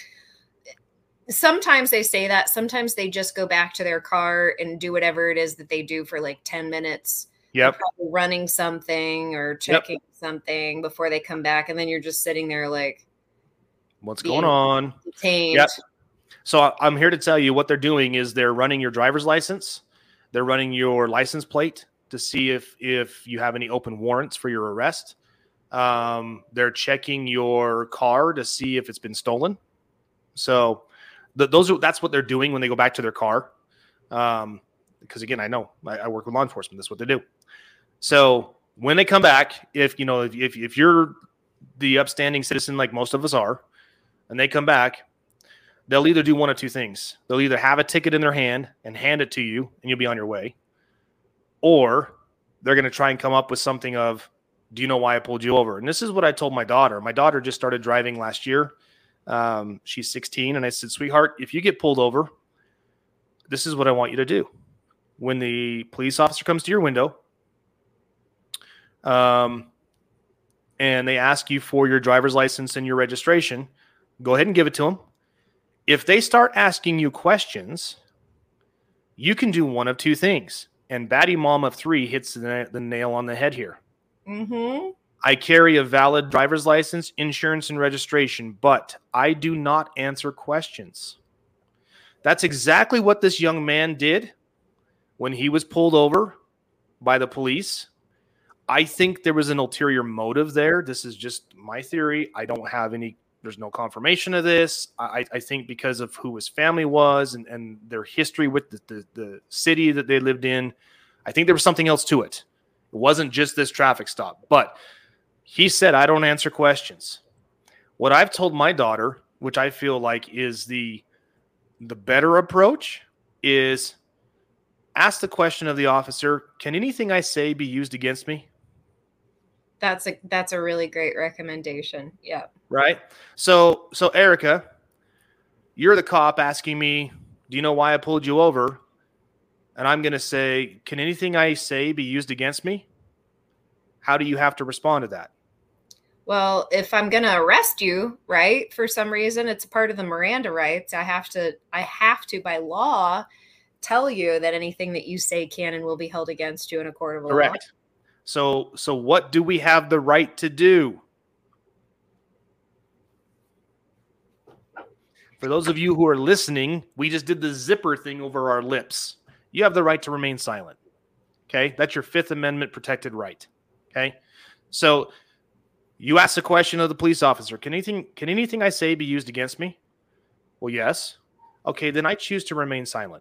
Speaker 2: Sometimes they say that. Sometimes they just go back to their car and do whatever it is that they do for like ten minutes.
Speaker 1: Yep.
Speaker 2: They're probably running something or checking yep. something before they come back. And then you're just sitting there like,
Speaker 1: what's going on?
Speaker 2: Detained.
Speaker 1: Yep. So I'm here to tell you what they're doing is they're running your driver's license. They're running your license plate to see if, if you have any open warrants for your arrest. Um, they're checking your car to see if it's been stolen. So the, those are, that's what they're doing when they go back to their car. Um, because again, I know I, I work with law enforcement. That's what they do. So when they come back, if you know, if, if, if you're the upstanding citizen, like most of us are, and they come back, they'll either do one of two things. They'll either have a ticket in their hand and hand it to you and you'll be on your way. Or they're going to try and come up with something of, do you know why I pulled you over? And this is what I told my daughter. My daughter just started driving last year. Um, she's sixteen. And I said, sweetheart, if you get pulled over, this is what I want you to do. When the police officer comes to your window, um, and they ask you for your driver's license and your registration, go ahead and give it to them. If they start asking you questions, you can do one of two things. And Batty Mom of Three hits the, the nail on the head here.
Speaker 2: Mm-hmm.
Speaker 1: I carry a valid driver's license, insurance, and registration, but I do not answer questions. That's exactly what this young man did when he was pulled over by the police. I think there was an ulterior motive there. This is just my theory. I don't have any There's no confirmation of this. I, I think because of who his family was and, and their history with the, the, the city that they lived in, I think there was something else to it. It wasn't just this traffic stop. But he said, I don't answer questions. What I've told my daughter, which I feel like is the, the better approach, is ask the question of the officer, can anything I say be used against me?
Speaker 2: That's a that's a really great recommendation. Yeah.
Speaker 1: Right. So so Erica, you're the cop asking me, do you know why I pulled you over? And I'm going to say, can anything I say be used against me? How do you have to respond to that?
Speaker 2: Well, if I'm going to arrest you, right, for some reason, it's a part of the Miranda rights. I have to, I have to, by law, tell you that anything that you say can and will be held against you in a court of law.
Speaker 1: Correct. So, so what do we have the right to do? For those of you who are listening, we just did the zipper thing over our lips. You have the right to remain silent. Okay, that's your Fifth Amendment protected right. Okay, so you ask the question of the police officer, can anything, can anything I say be used against me? Well, yes. Okay, then I choose to remain silent.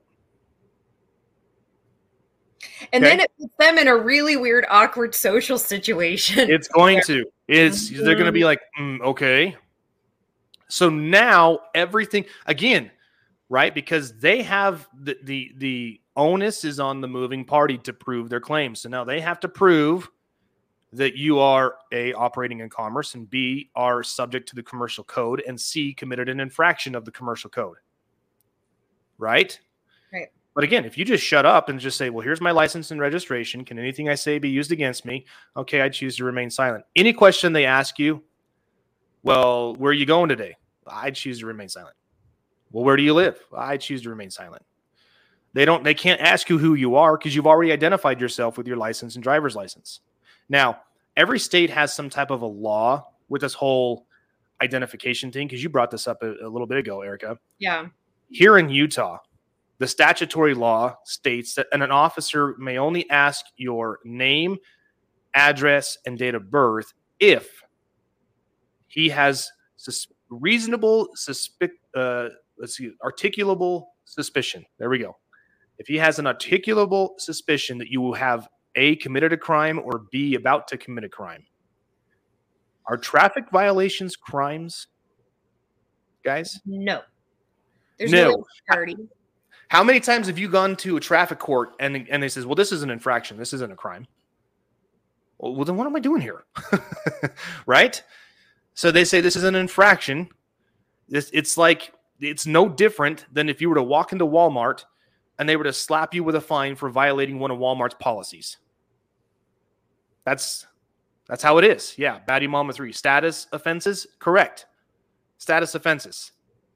Speaker 2: And
Speaker 1: okay?
Speaker 2: then it puts them in a really weird, awkward social situation.
Speaker 1: It's going to. It's mm-hmm. They're going to be like, mm, okay. So now everything, again, right? Because they have the, the, the onus is on the moving party to prove their claims. So now they have to prove that you are A, operating in commerce, and B, are subject to the commercial code, and C, committed an infraction of the commercial code. Right?
Speaker 2: Right.
Speaker 1: But again, if you just shut up and just say, well, here's my license and registration. Can anything I say be used against me? Okay, I choose to remain silent. Any question they ask you, well, where are you going today? I choose to remain silent. Well, where do you live? I choose to remain silent. They don't, they can't ask you who you are because you've already identified yourself with your license and driver's license. Now, every state has some type of a law with this whole identification thing, because you brought this up a, a little bit ago, Erica.
Speaker 2: Yeah.
Speaker 1: Here in Utah, the statutory law states that an officer may only ask your name, address, and date of birth if he has sus- reasonable suspic uh, let's see, articulable suspicion. There we go. If he has an articulable suspicion that you will have A, committed a crime, or B, about to commit a crime. Are traffic violations crimes, guys?
Speaker 2: No. There's
Speaker 1: no.
Speaker 2: party.
Speaker 1: How many times have you gone to a traffic court and, and they says, well, this is an infraction. This isn't a crime. Well, well then what am I doing here? Right? So they say this is an infraction. This, it's like, it's no different than if you were to walk into Walmart and they were to slap you with a fine for violating one of Walmart's policies. That's that's how it is. Yeah, Batty Mama three. Status offenses? Correct. Status offenses.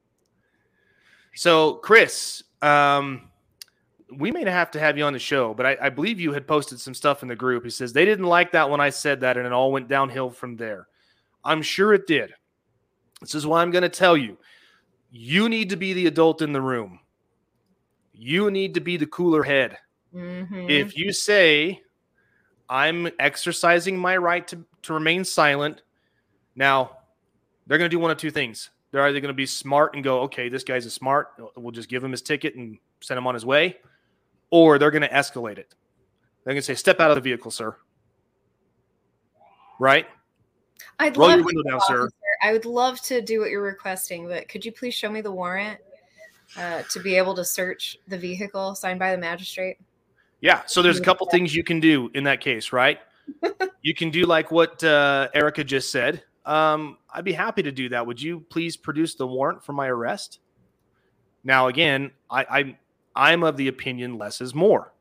Speaker 1: So, Chris, um, we may have to have you on the show, but I, I believe you had posted some stuff in the group. He says, they didn't like that when I said that, and it all went downhill from there. I'm sure it did. This is why I'm going to tell you. You need to be the adult in the room. You need to be the cooler head.
Speaker 2: Mm-hmm.
Speaker 1: If you say, I'm exercising my right to, to remain silent, now they're going to do one of two things. They're either going to be smart and go, okay, this guy's a smart. We'll just give him his ticket and send him on his way. Or they're going to escalate it. They're going to say, step out of the vehicle, sir. Right?
Speaker 2: I'd
Speaker 1: Roll
Speaker 2: love
Speaker 1: your window down, sir.
Speaker 2: I would love to do what you're requesting, but could you please show me the warrant uh, to be able to search the vehicle signed by the magistrate?
Speaker 1: Yeah. So there's a couple things you can do in that case, right? You can do like what uh, Erica just said. Um, I'd be happy to do that. Would you please produce the warrant for my arrest? Now, again, I, I, I'm of the opinion less is more.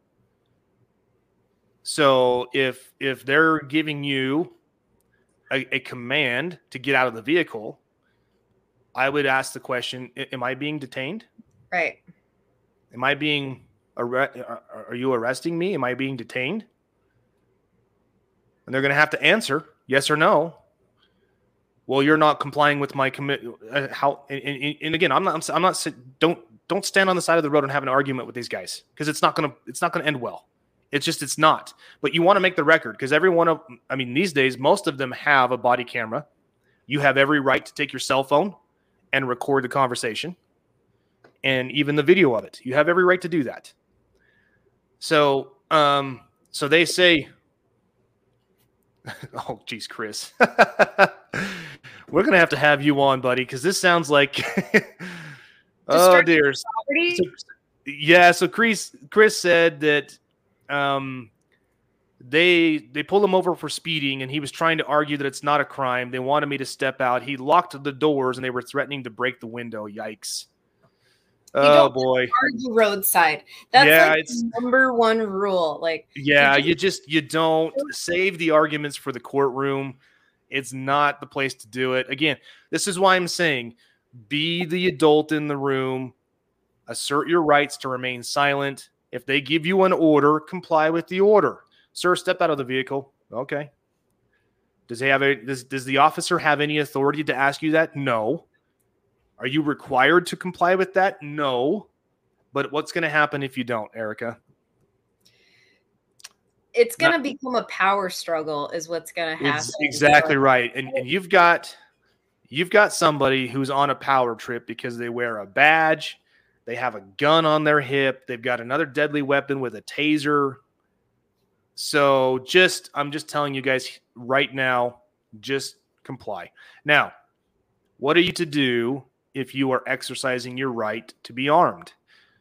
Speaker 1: So if if they're giving you a, a command to get out of the vehicle, I would ask the question, am I being detained?
Speaker 2: Right.
Speaker 1: Am I being, are, are you arresting me? Am I being detained? And they're going to have to answer yes or no. Well, you're not complying with my commit. Uh, how? And, and, and again, I'm not. I'm not. Don't don't stand on the side of the road and have an argument with these guys, because it's not gonna. It's not gonna end well. It's just. It's not. But you want to make the record, because every one of. I mean, these days, most of them have a body camera. You have every right to take your cell phone and record the conversation, and even the video of it. You have every right to do that. So, um, so they say. Oh, geez, Chris. We're going to have to have you on, buddy, because this sounds like oh, dear. So, yeah, so Chris Chris said that um, they they pulled him over for speeding, and he was trying to argue that it's not a crime. They wanted me to step out. He locked the doors, and they were threatening to break the window. Yikes.
Speaker 2: You
Speaker 1: oh,
Speaker 2: don't
Speaker 1: boy.
Speaker 2: Argue roadside. That's
Speaker 1: yeah,
Speaker 2: like
Speaker 1: it's,
Speaker 2: the number one rule. Like,
Speaker 1: yeah,
Speaker 2: you,
Speaker 1: you just, you don't save the arguments for the courtroom. It's not the place to do it. Again, this is why I'm saying be the adult in the room. Assert your rights to remain silent. If they give you an order, comply with the order. Sir, step out of the vehicle. Okay. Does he have a does, does the officer have any authority to ask you that? No. Are you required to comply with that? No. But what's going to happen if you don't, Erica?
Speaker 2: It's going to become a power struggle is what's going to happen.
Speaker 1: It's exactly right. And and you've got you've got somebody who's on a power trip because they wear a badge, they have a gun on their hip, they've got another deadly weapon with a taser. So just I'm just telling you guys right now, just comply. Now, what are you to do if you are exercising your right to be armed?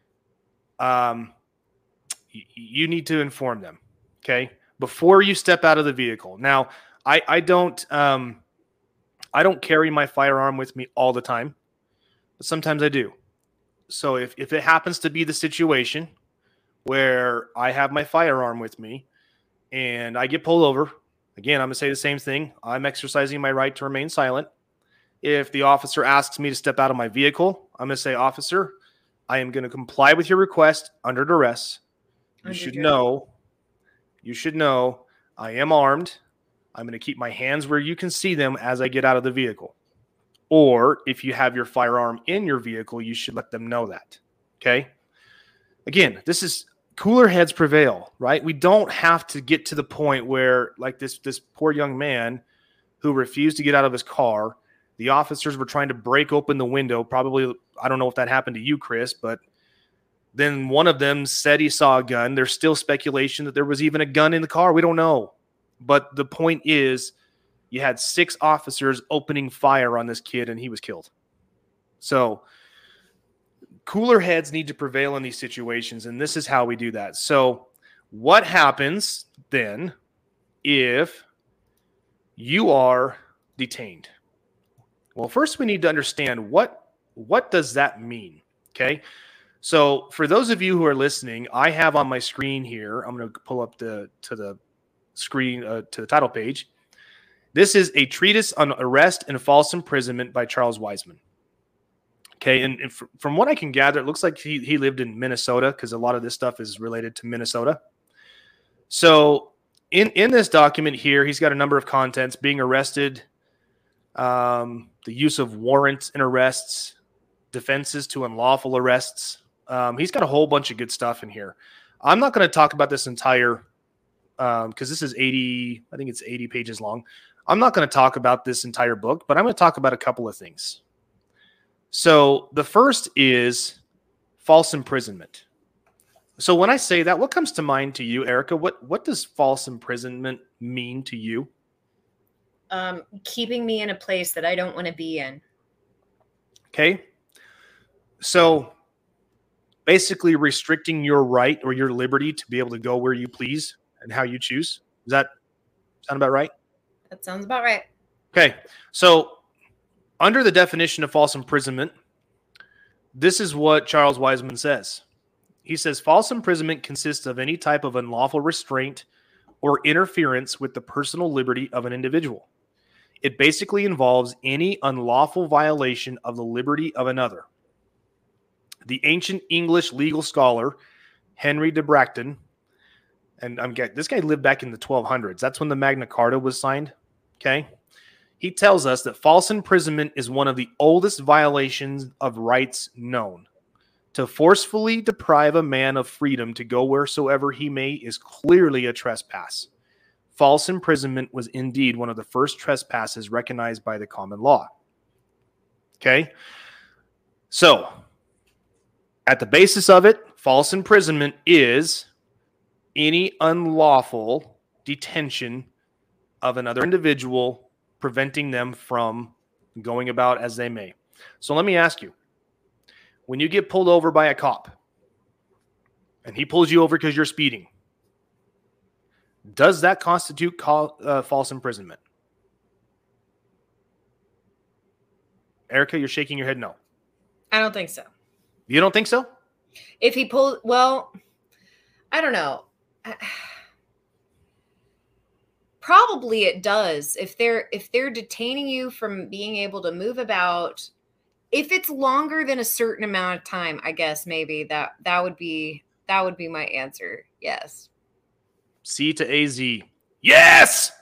Speaker 1: Um, y- you need to inform them. Okay, before you step out of the vehicle. Now, I, I don't um, I don't carry my firearm with me all the time, but sometimes I do. So if, if it happens to be the situation where I have my firearm with me and I get pulled over, again, I'm going to say the same thing. I'm exercising my right to remain silent. If the officer asks me to step out of my vehicle, I'm going to say, officer, I am going to comply with your request under duress. You
Speaker 2: Under
Speaker 1: should
Speaker 2: duress.
Speaker 1: know. You should know I am armed. I'm going to keep my hands where you can see them as I get out of the vehicle. Or if you have your firearm in your vehicle, you should let them know that. Okay? Again, this is cooler heads prevail, right? We don't have to get to the point where, like this, this poor young man who refused to get out of his car, the officers were trying to break open the window. Probably, I don't know if that happened to you, Chris, but then one of them said he saw a gun. There's still speculation that there was even a gun in the car. We don't know. But the point is, you had six officers opening fire on this kid, and he was killed. So cooler heads need to prevail in these situations, and this is how we do that. So what happens then if you are detained? Well, first we need to understand what, what does that mean, okay? So for those of you who are listening, I have on my screen here, I'm going to pull up the to the screen, uh, to the title page. This is a treatise on arrest and false imprisonment by Charles Wiseman. Okay, and, and from what I can gather, it looks like he, he lived in Minnesota because a lot of this stuff is related to Minnesota. So in, in this document here, he's got a number of contents: being arrested, um, the use of warrants and arrests, defenses to unlawful arrests. Um, he's got a whole bunch of good stuff in here. I'm not going to talk about this entire, because um, this is eighty, I think it's eighty pages long. I'm not going to talk about this entire book, but I'm going to talk about a couple of things. So the first is false imprisonment. So when I say that, what comes to mind to you, Erica? What, what does false imprisonment mean to you?
Speaker 2: Um, keeping me in a place that I don't want to be in.
Speaker 1: Okay. So basically restricting your right or your liberty to be able to go where you please and how you choose. Does that sound about right?
Speaker 2: That sounds about right.
Speaker 1: Okay. So under the definition of false imprisonment, this is what Charles Wiseman says. He says, false imprisonment consists of any type of unlawful restraint or interference with the personal liberty of an individual. It basically involves any unlawful violation of the liberty of another. The ancient English legal scholar, Henry de Bracton, and I'm getting, this guy lived back in the twelve hundreds. That's when the Magna Carta was signed. Okay. He tells us that false imprisonment is one of the oldest violations of rights known. To forcefully deprive a man of freedom to go wheresoever he may is clearly a trespass. False imprisonment was indeed one of the first trespasses recognized by the common law. Okay? So, at the basis of it, false imprisonment is any unlawful detention of another individual, preventing them from going about as they may. So let me ask you, when you get pulled over by a cop and he pulls you over because you're speeding, does that constitute call, uh, false imprisonment? Erica, you're shaking your head no.
Speaker 2: I don't think so.
Speaker 1: You don't think so?
Speaker 2: If he pulled, well, I don't know. probably it does. If they're if they're detaining you from being able to move about, if it's longer than a certain amount of time, I guess maybe that that would be that would be my answer. Yes.
Speaker 1: C to A Z. Yes.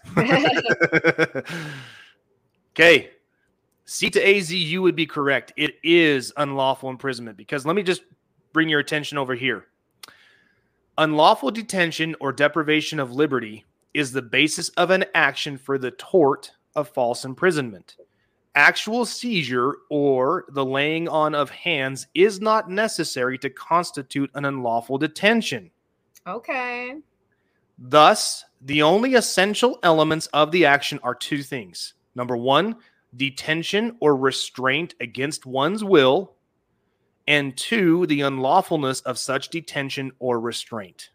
Speaker 1: Okay. C to A Z, you would be correct. It is unlawful imprisonment, because let me just bring your attention over here. Unlawful detention or deprivation of liberty is the basis of an action for the tort of false imprisonment. Actual seizure or the laying on of hands is not necessary to constitute an unlawful detention.
Speaker 2: Okay.
Speaker 1: Thus, the only essential elements of the action are two things. Number one, detention or restraint against one's will. And two, the unlawfulness of such detention or restraint.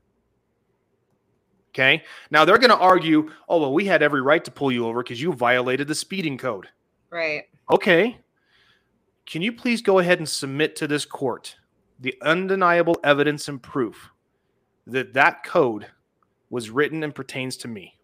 Speaker 1: Okay? Now, they're going to argue, oh, well, we had every right to pull you over because you violated the speeding code.
Speaker 2: Right.
Speaker 1: Okay. Can you please go ahead and submit to this court the undeniable evidence and proof that that code was written and pertains to me?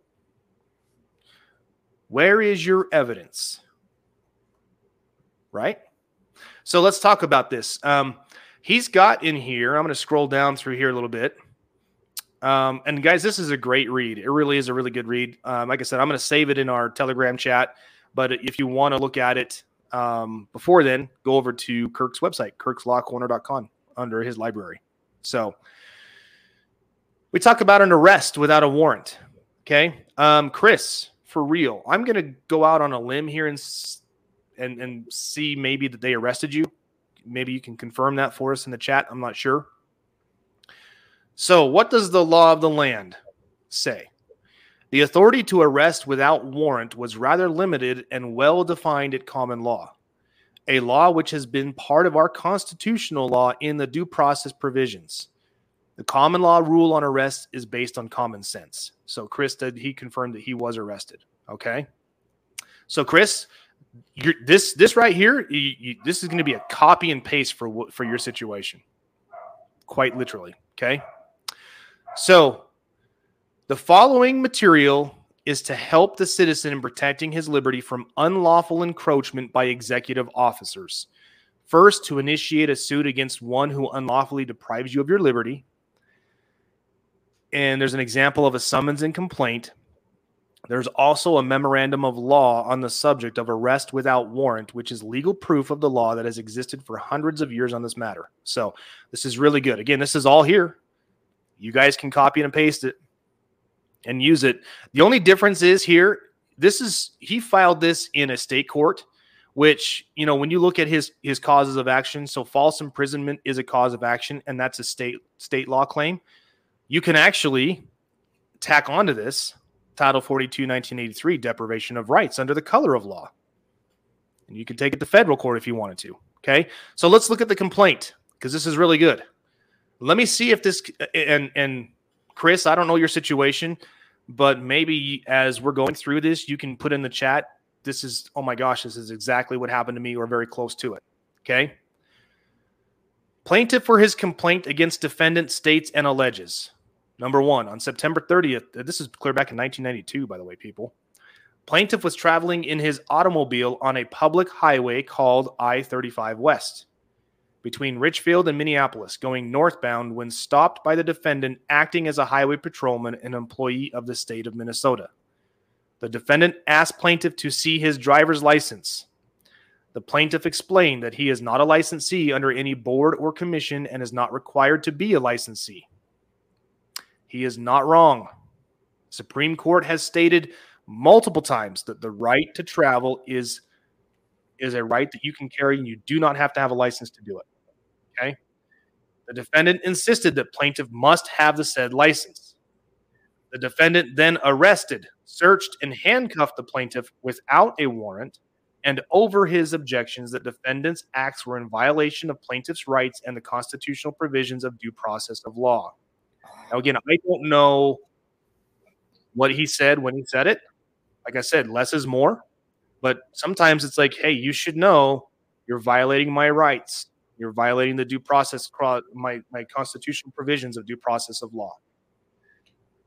Speaker 1: Where is your evidence? Right? So let's talk about this. Um, he's got in here, I'm going to scroll down through here a little bit. Um, and guys, this is a great read. It really is a really good read. Um, like I said, I'm going to save it in our Telegram chat. But if you want to look at it um, before then, go over to Kirk's website, kirks law corner dot com, under his library. So we talk about an arrest without a warrant. Okay. Um, Chris, for real, I'm going to go out on a limb here and And, and see maybe that they arrested you. Maybe you can confirm that for us in the chat. I'm not sure. So what does the law of the land say? The authority to arrest without warrant was rather limited and well defined at common law, a law which has been part of our constitutional law in the due process provisions. The common law rule on arrest is based on common sense. So Chris did, he confirmed that he was arrested. Okay. So Chris, You're, this this right here, you, you, this is going to be a copy and paste for for your situation, quite literally. Okay, so the following material is to help the citizen in protecting his liberty from unlawful encroachment by executive officers. First, to initiate a suit against one who unlawfully deprives you of your liberty, and there's an example of a summons and complaint. There's also a memorandum of law on the subject of arrest without warrant, which is legal proof of the law that has existed for hundreds of years on this matter. So this is really good. Again, this is all here. You guys can copy and paste it and use it. The only difference is here, this is, he filed this in a state court, which, you know, when you look at his, his causes of action, so false imprisonment is a cause of action, and that's a state, state law claim. You can actually tack onto this Title forty-two, nineteen eighty-three, deprivation of rights under the color of law. And you can take it to federal court if you wanted to. Okay. So let's look at the complaint, because this is really good. Let me see if this, and, and Chris, I don't know your situation, but maybe as we're going through this, you can put in the chat, this is, oh my gosh, this is exactly what happened to me, or very close to it. Okay. Plaintiff for his complaint against defendant states and alleges. Number one, on September thirtieth, this is clear back in nineteen ninety-two, by the way, people. Plaintiff was traveling in his automobile on a public highway called I thirty-five West between Richfield and Minneapolis, going northbound, when stopped by the defendant acting as a highway patrolman, an employee of the state of Minnesota. The defendant asked plaintiff to see his driver's license. The plaintiff explained that he is not a licensee under any board or commission and is not required to be a licensee. He is not wrong. Supreme Court has stated multiple times that the right to travel is, is a right that you can carry, and you do not have to have a license to do it. Okay? The defendant insisted that plaintiff must have the said license. The defendant then arrested, searched, and handcuffed the plaintiff without a warrant, and over his objections that defendant's acts were in violation of plaintiff's rights and the constitutional provisions of due process of law. Now, again, I don't know what he said when he said it. Like I said, less is more. But sometimes it's like, hey, you should know you're violating my rights. You're violating the due process, my, my constitutional provisions of due process of law.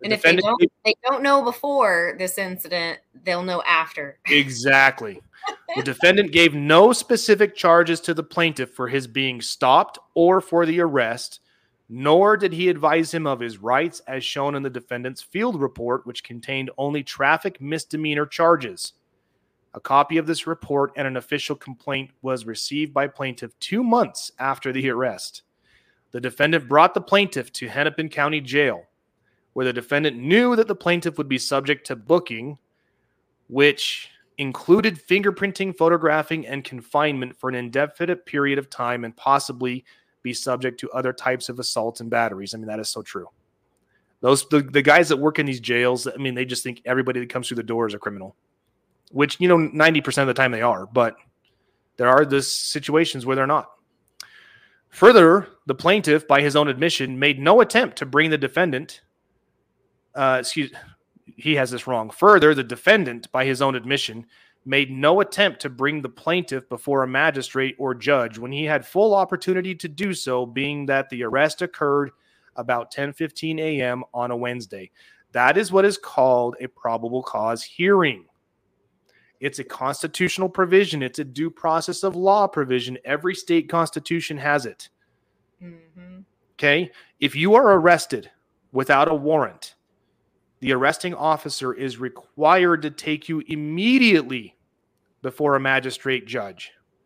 Speaker 1: The
Speaker 2: And if they
Speaker 1: defendant
Speaker 2: don't, they don't know before this incident, they'll know after.
Speaker 1: Exactly. The defendant gave no specific charges to the plaintiff for his being stopped or for the arrest, nor did he advise him of his rights as shown in the defendant's field report, which contained only traffic misdemeanor charges. A copy of this report and an official complaint was received by plaintiff two months after the arrest. The defendant brought the plaintiff to Hennepin County Jail, where the defendant knew that the plaintiff would be subject to booking, which included fingerprinting, photographing, and confinement for an indefinite period of time and possibly be subject to other types of assaults and batteries. I mean, that is so true. Those the, the guys that work in these jails, I mean, they just think everybody that comes through the door is a criminal, which, you know, ninety percent of the time they are, but there are those situations where they're not. Further, the plaintiff, by his own admission, made no attempt to bring the defendant, uh, excuse he has this wrong. Further, the defendant, by his own admission, made no attempt to bring the plaintiff before a magistrate or judge when he had full opportunity to do so, being that the arrest occurred about ten fifteen a.m. on a Wednesday. That is what is called a probable cause hearing. It's a constitutional provision. It's a due process of law provision. Every state constitution has it. Mm-hmm. Okay? If you are arrested without a warrant, the arresting officer is required to take you immediately before a magistrate judge.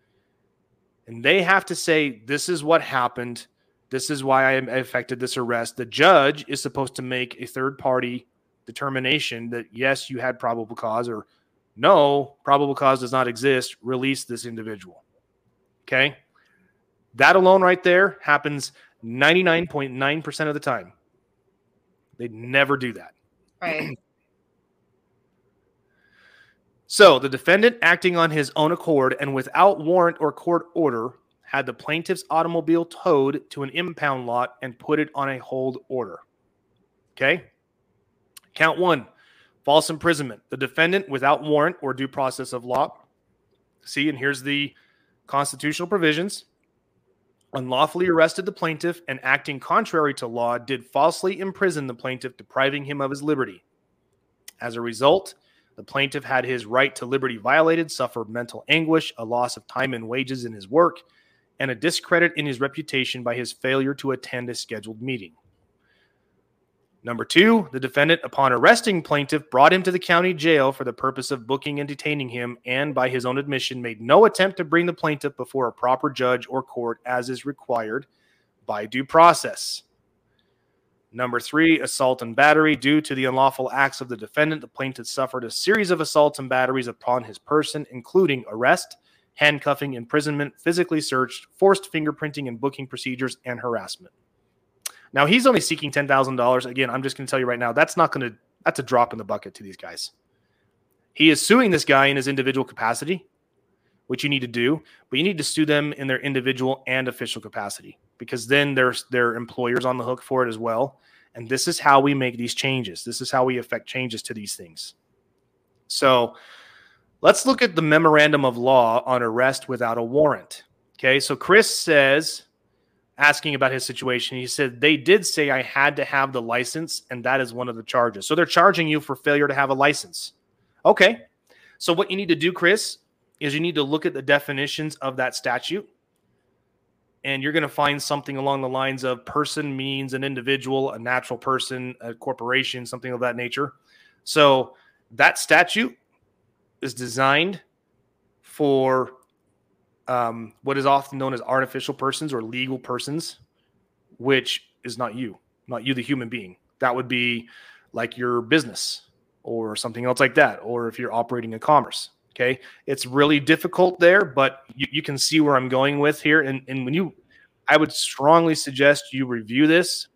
Speaker 1: And they have to say, this is what happened. This is why I effected this arrest. The judge is supposed to make a third-party determination that, yes, you had probable cause, or no, probable cause does not exist. Release this individual. Okay? That alone right there happens ninety-nine point nine percent of the time. They never do that.
Speaker 2: Right.
Speaker 1: So the defendant, acting on his own accord and without warrant or court order, had the plaintiff's automobile towed to an impound lot and put it on a hold order. Okay? Count one, false imprisonment. The defendant, without warrant or due process of law, see, and here's the constitutional provisions, unlawfully arrested the plaintiff and, acting contrary to law, did falsely imprison the plaintiff, depriving him of his liberty. As a result, the plaintiff had his right to liberty violated, suffered mental anguish, a loss of time and wages in his work, and a discredit in his reputation by his failure to attend a scheduled meeting. Number two, the defendant, upon arresting plaintiff, brought him to the county jail for the purpose of booking and detaining him, and by his own admission made no attempt to bring the plaintiff before a proper judge or court as is required by due process. Number three, assault and battery. Due to the unlawful acts of the defendant, the plaintiff suffered a series of assaults and batteries upon his person, including arrest, handcuffing, imprisonment, physically searched, forced fingerprinting and booking procedures, and harassment. Now, he's only seeking ten thousand dollars. Again, I'm just going to tell you right now, that's not going to, that's a drop in the bucket to these guys. He is suing this guy in his individual capacity, which you need to do, but you need to sue them in their individual and official capacity, because then there's their employers on the hook for it as well. And this is how we make these changes. This is how we affect changes to these things. So let's look at the memorandum of law on arrest without a warrant. Okay, so Chris says, asking about his situation, he said, they did say I had to have the license, and that is one of the charges. So they're charging you for failure to have a license. Okay, so what you need to do, Chris, is you need to look at the definitions of that statute, and you're going to find something along the lines of person means an individual, a natural person, a corporation, something of that nature. So that statute is designed for um, what is often known as artificial persons or legal persons, which is not you, not you, the human being. That would be like your business or something else like that, or if you're operating in commerce. Okay, it's really difficult there, but you, you can see where I'm going with here. And, and when you, I would strongly suggest you review this,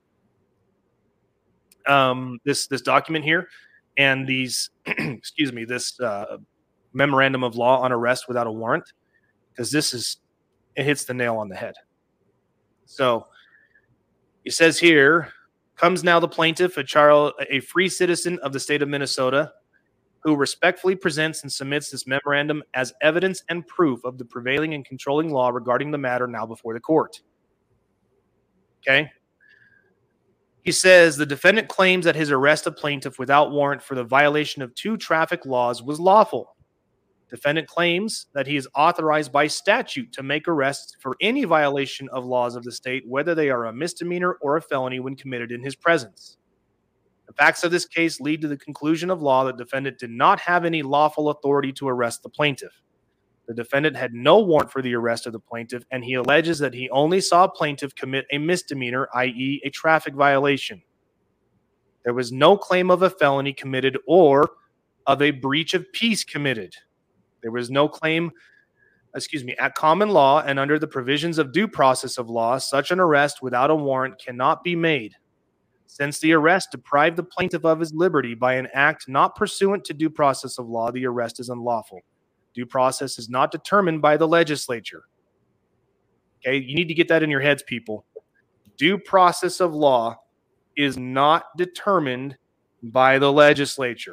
Speaker 1: um, this this document here, and these, excuse me, this uh, memorandum of law on arrest without a warrant, because this is, it hits the nail on the head. So it says here, comes now the plaintiff, a child, a free citizen of the state of Minnesota, who respectfully presents and submits this memorandum as evidence and proof of the prevailing and controlling law regarding the matter now before the court. Okay? He says the defendant claims that his arrest of plaintiff without warrant for the violation of two traffic laws was lawful. Defendant claims that he is authorized by statute to make arrests for any violation of laws of the state, whether they are a misdemeanor or a felony when committed in his presence. The facts of this case lead to the conclusion of law that the defendant did not have any lawful authority to arrest the plaintiff. The defendant had no warrant for the arrest of the plaintiff, and he alleges that he only saw plaintiff commit a misdemeanor, that is a traffic violation. There was no claim of a felony committed or of a breach of peace committed. There was no claim, excuse me, at common law and under the provisions of due process of law, such an arrest without a warrant cannot be made. Since the arrest deprived the plaintiff of his liberty by an act not pursuant to due process of law, the arrest is unlawful. Due process is not determined by the legislature. Okay, you need to get that in your heads, people. Due process of law is not determined by the legislature.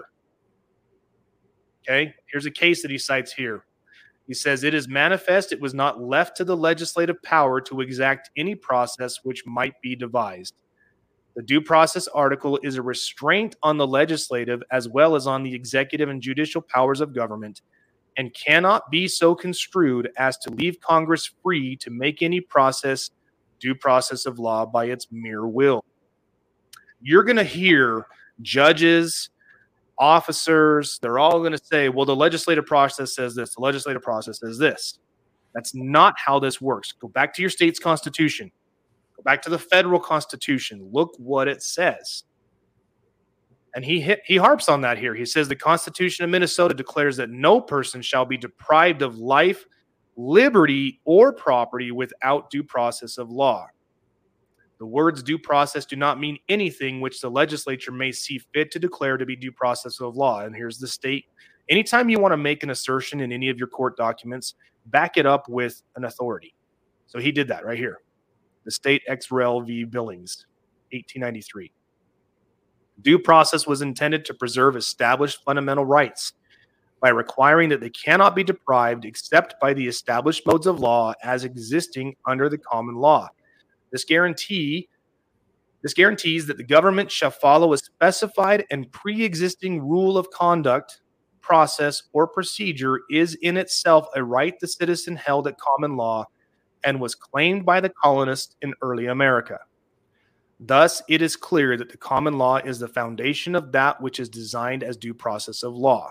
Speaker 1: Okay, here's a case that he cites here. He says, it is manifest it was not left to the legislative power to exact any process which might be devised. The due process article is a restraint on the legislative as well as on the executive and judicial powers of government, and cannot be so construed as to leave Congress free to make any process, due process of law by its mere will. You're going to hear judges, officers, they're all going to say, well, the legislative process says this, the legislative process says this. That's not how this works. Go back to your state's constitution. Go back to the federal constitution. Look what it says. And he hit, he harps on that here. He says the Constitution of Minnesota declares that no person shall be deprived of life, liberty, or property without due process of law. The words due process do not mean anything which the legislature may see fit to declare to be due process of law. And here's the state. Anytime you want to make an assertion in any of your court documents, back it up with an authority. So he did that right here. The state ex rel v. Billings, eighteen ninety-three. Due process was intended to preserve established fundamental rights by requiring that they cannot be deprived except by the established modes of law as existing under the common law. This guarantee, this guarantees that the government shall follow a specified and pre-existing rule of conduct, process, or procedure is in itself a right the citizen held at common law and was claimed by the colonists in early America. Thus, it is clear that the common law is the foundation of that which is designed as due process of law.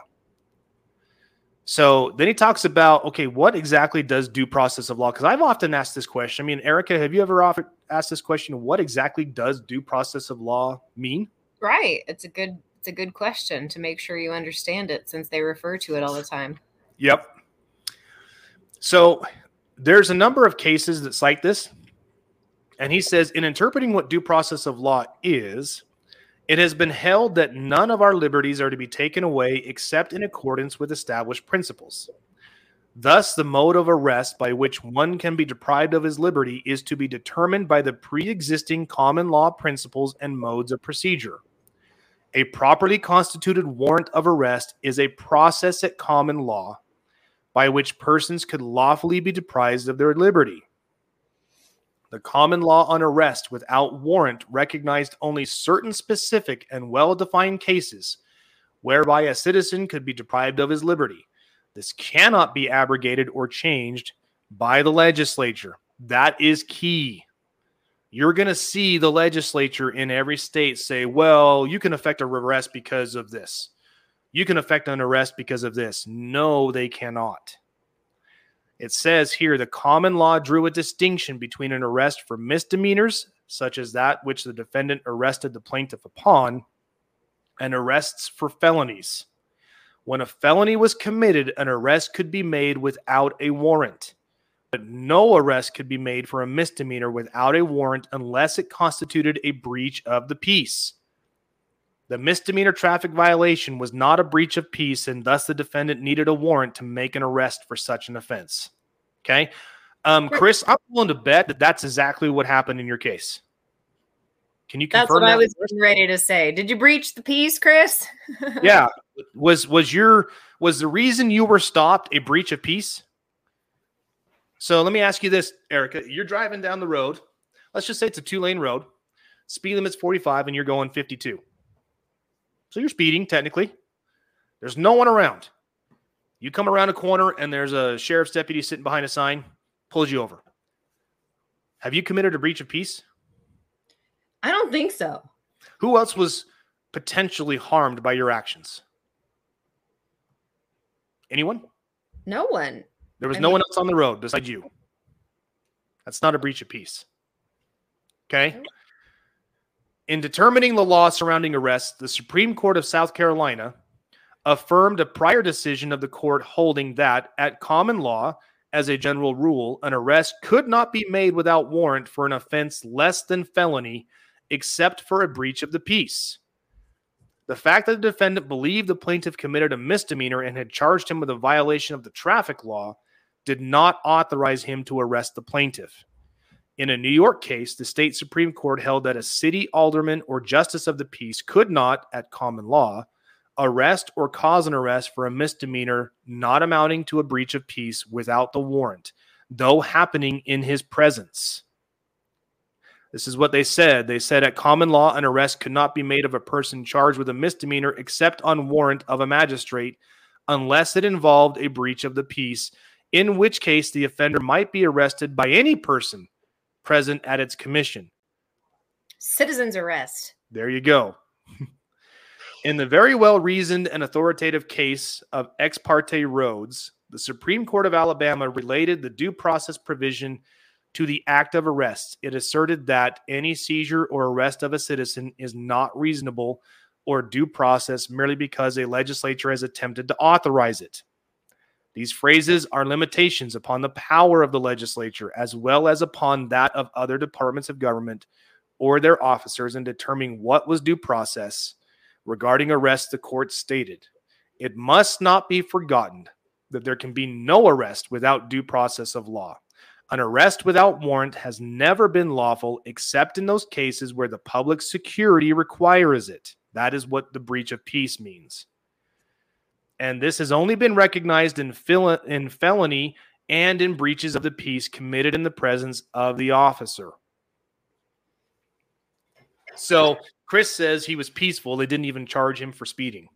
Speaker 1: So then he talks about, okay, what exactly does due process of law? Because I've often asked this question. I mean, Erica, have you ever offered, asked this question? What exactly does due process of law mean?
Speaker 2: Right. It's a good, it's a good question to make sure you understand it, since they refer to it all the time.
Speaker 1: Yep. So there's a number of cases that cite this. And he says, in interpreting what due process of law is, it has been held that none of our liberties are to be taken away except in accordance with established principles. Thus, the mode of arrest by which one can be deprived of his liberty is to be determined by the pre-existing common law principles and modes of procedure. A properly constituted warrant of arrest is a process at common law by which persons could lawfully be deprived of their liberty. The common law on arrest without warrant recognized only certain specific and well-defined cases whereby a citizen could be deprived of his liberty. This cannot be abrogated or changed by the legislature. That is key. You're going to see the legislature in every state say, well, you can effect an arrest because of this. You can effect an arrest because of this. No, they cannot. It says here, the common law drew a distinction between an arrest for misdemeanors, such as that which the defendant arrested the plaintiff upon, and arrests for felonies. When a felony was committed, an arrest could be made without a warrant, but no arrest could be made for a misdemeanor without a warrant unless it constituted a breach of the peace. The misdemeanor traffic violation was not a breach of peace, and thus the defendant needed a warrant to make an arrest for such an offense. Okay? Um, Chris, I'm willing to bet that that's exactly what happened in your case. Can you confirm
Speaker 2: That's what
Speaker 1: that?
Speaker 2: I was getting ready to say. Did you breach the peace, Chris?
Speaker 1: Yeah. Was was your was the reason you were stopped a breach of peace? So let me ask you this, Erica. You're driving down the road. Let's just say it's a two-lane road. Speed limit's forty-five and you're going fifty-two. So you're speeding technically. There's no one around. You come around a corner and there's a sheriff's deputy sitting behind a sign, pulls you over. Have you committed a breach of peace?
Speaker 2: I don't think so.
Speaker 1: Who else was potentially harmed by your actions? Anyone?
Speaker 2: No one.
Speaker 1: There was
Speaker 2: I
Speaker 1: no
Speaker 2: mean,
Speaker 1: one else on the road besides you. That's not a breach of peace. Okay? In determining the law surrounding arrests, the Supreme Court of South Carolina affirmed a prior decision of the court holding that, at common law, as a general rule, an arrest could not be made without warrant for an offense less than felony, except for a breach of the peace. The fact that the defendant believed the plaintiff committed a misdemeanor and had charged him with a violation of the traffic law did not authorize him to arrest the plaintiff. In a New York case, the state Supreme Court held that a city alderman or justice of the peace could not, at common law, arrest or cause an arrest for a misdemeanor not amounting to a breach of peace without the warrant, though happening in his presence. This is what they said. They said at common law, an arrest could not be made of a person charged with a misdemeanor except on warrant of a magistrate, unless it involved a breach of the peace, in which case the offender might be arrested by any person present at its commission.
Speaker 2: Citizen's arrest.
Speaker 1: There you go. In the very well-reasoned and authoritative case of Ex parte Rhodes, the Supreme Court of Alabama related the due process provision to the act of arrest. It asserted that any seizure or arrest of a citizen is not reasonable or due process merely because a legislature has attempted to authorize it. These phrases are limitations upon the power of the legislature as well as upon that of other departments of government or their officers in determining what was due process. Regarding arrest, the court stated, it must not be forgotten that there can be no arrest without due process of law. An arrest without warrant has never been lawful except in those cases where the public security requires it. That is what the breach of peace means. And this has only been recognized in, fel- in felony and in breaches of the peace committed in the presence of the officer. So Chris says he was peaceful. They didn't even charge him for speeding.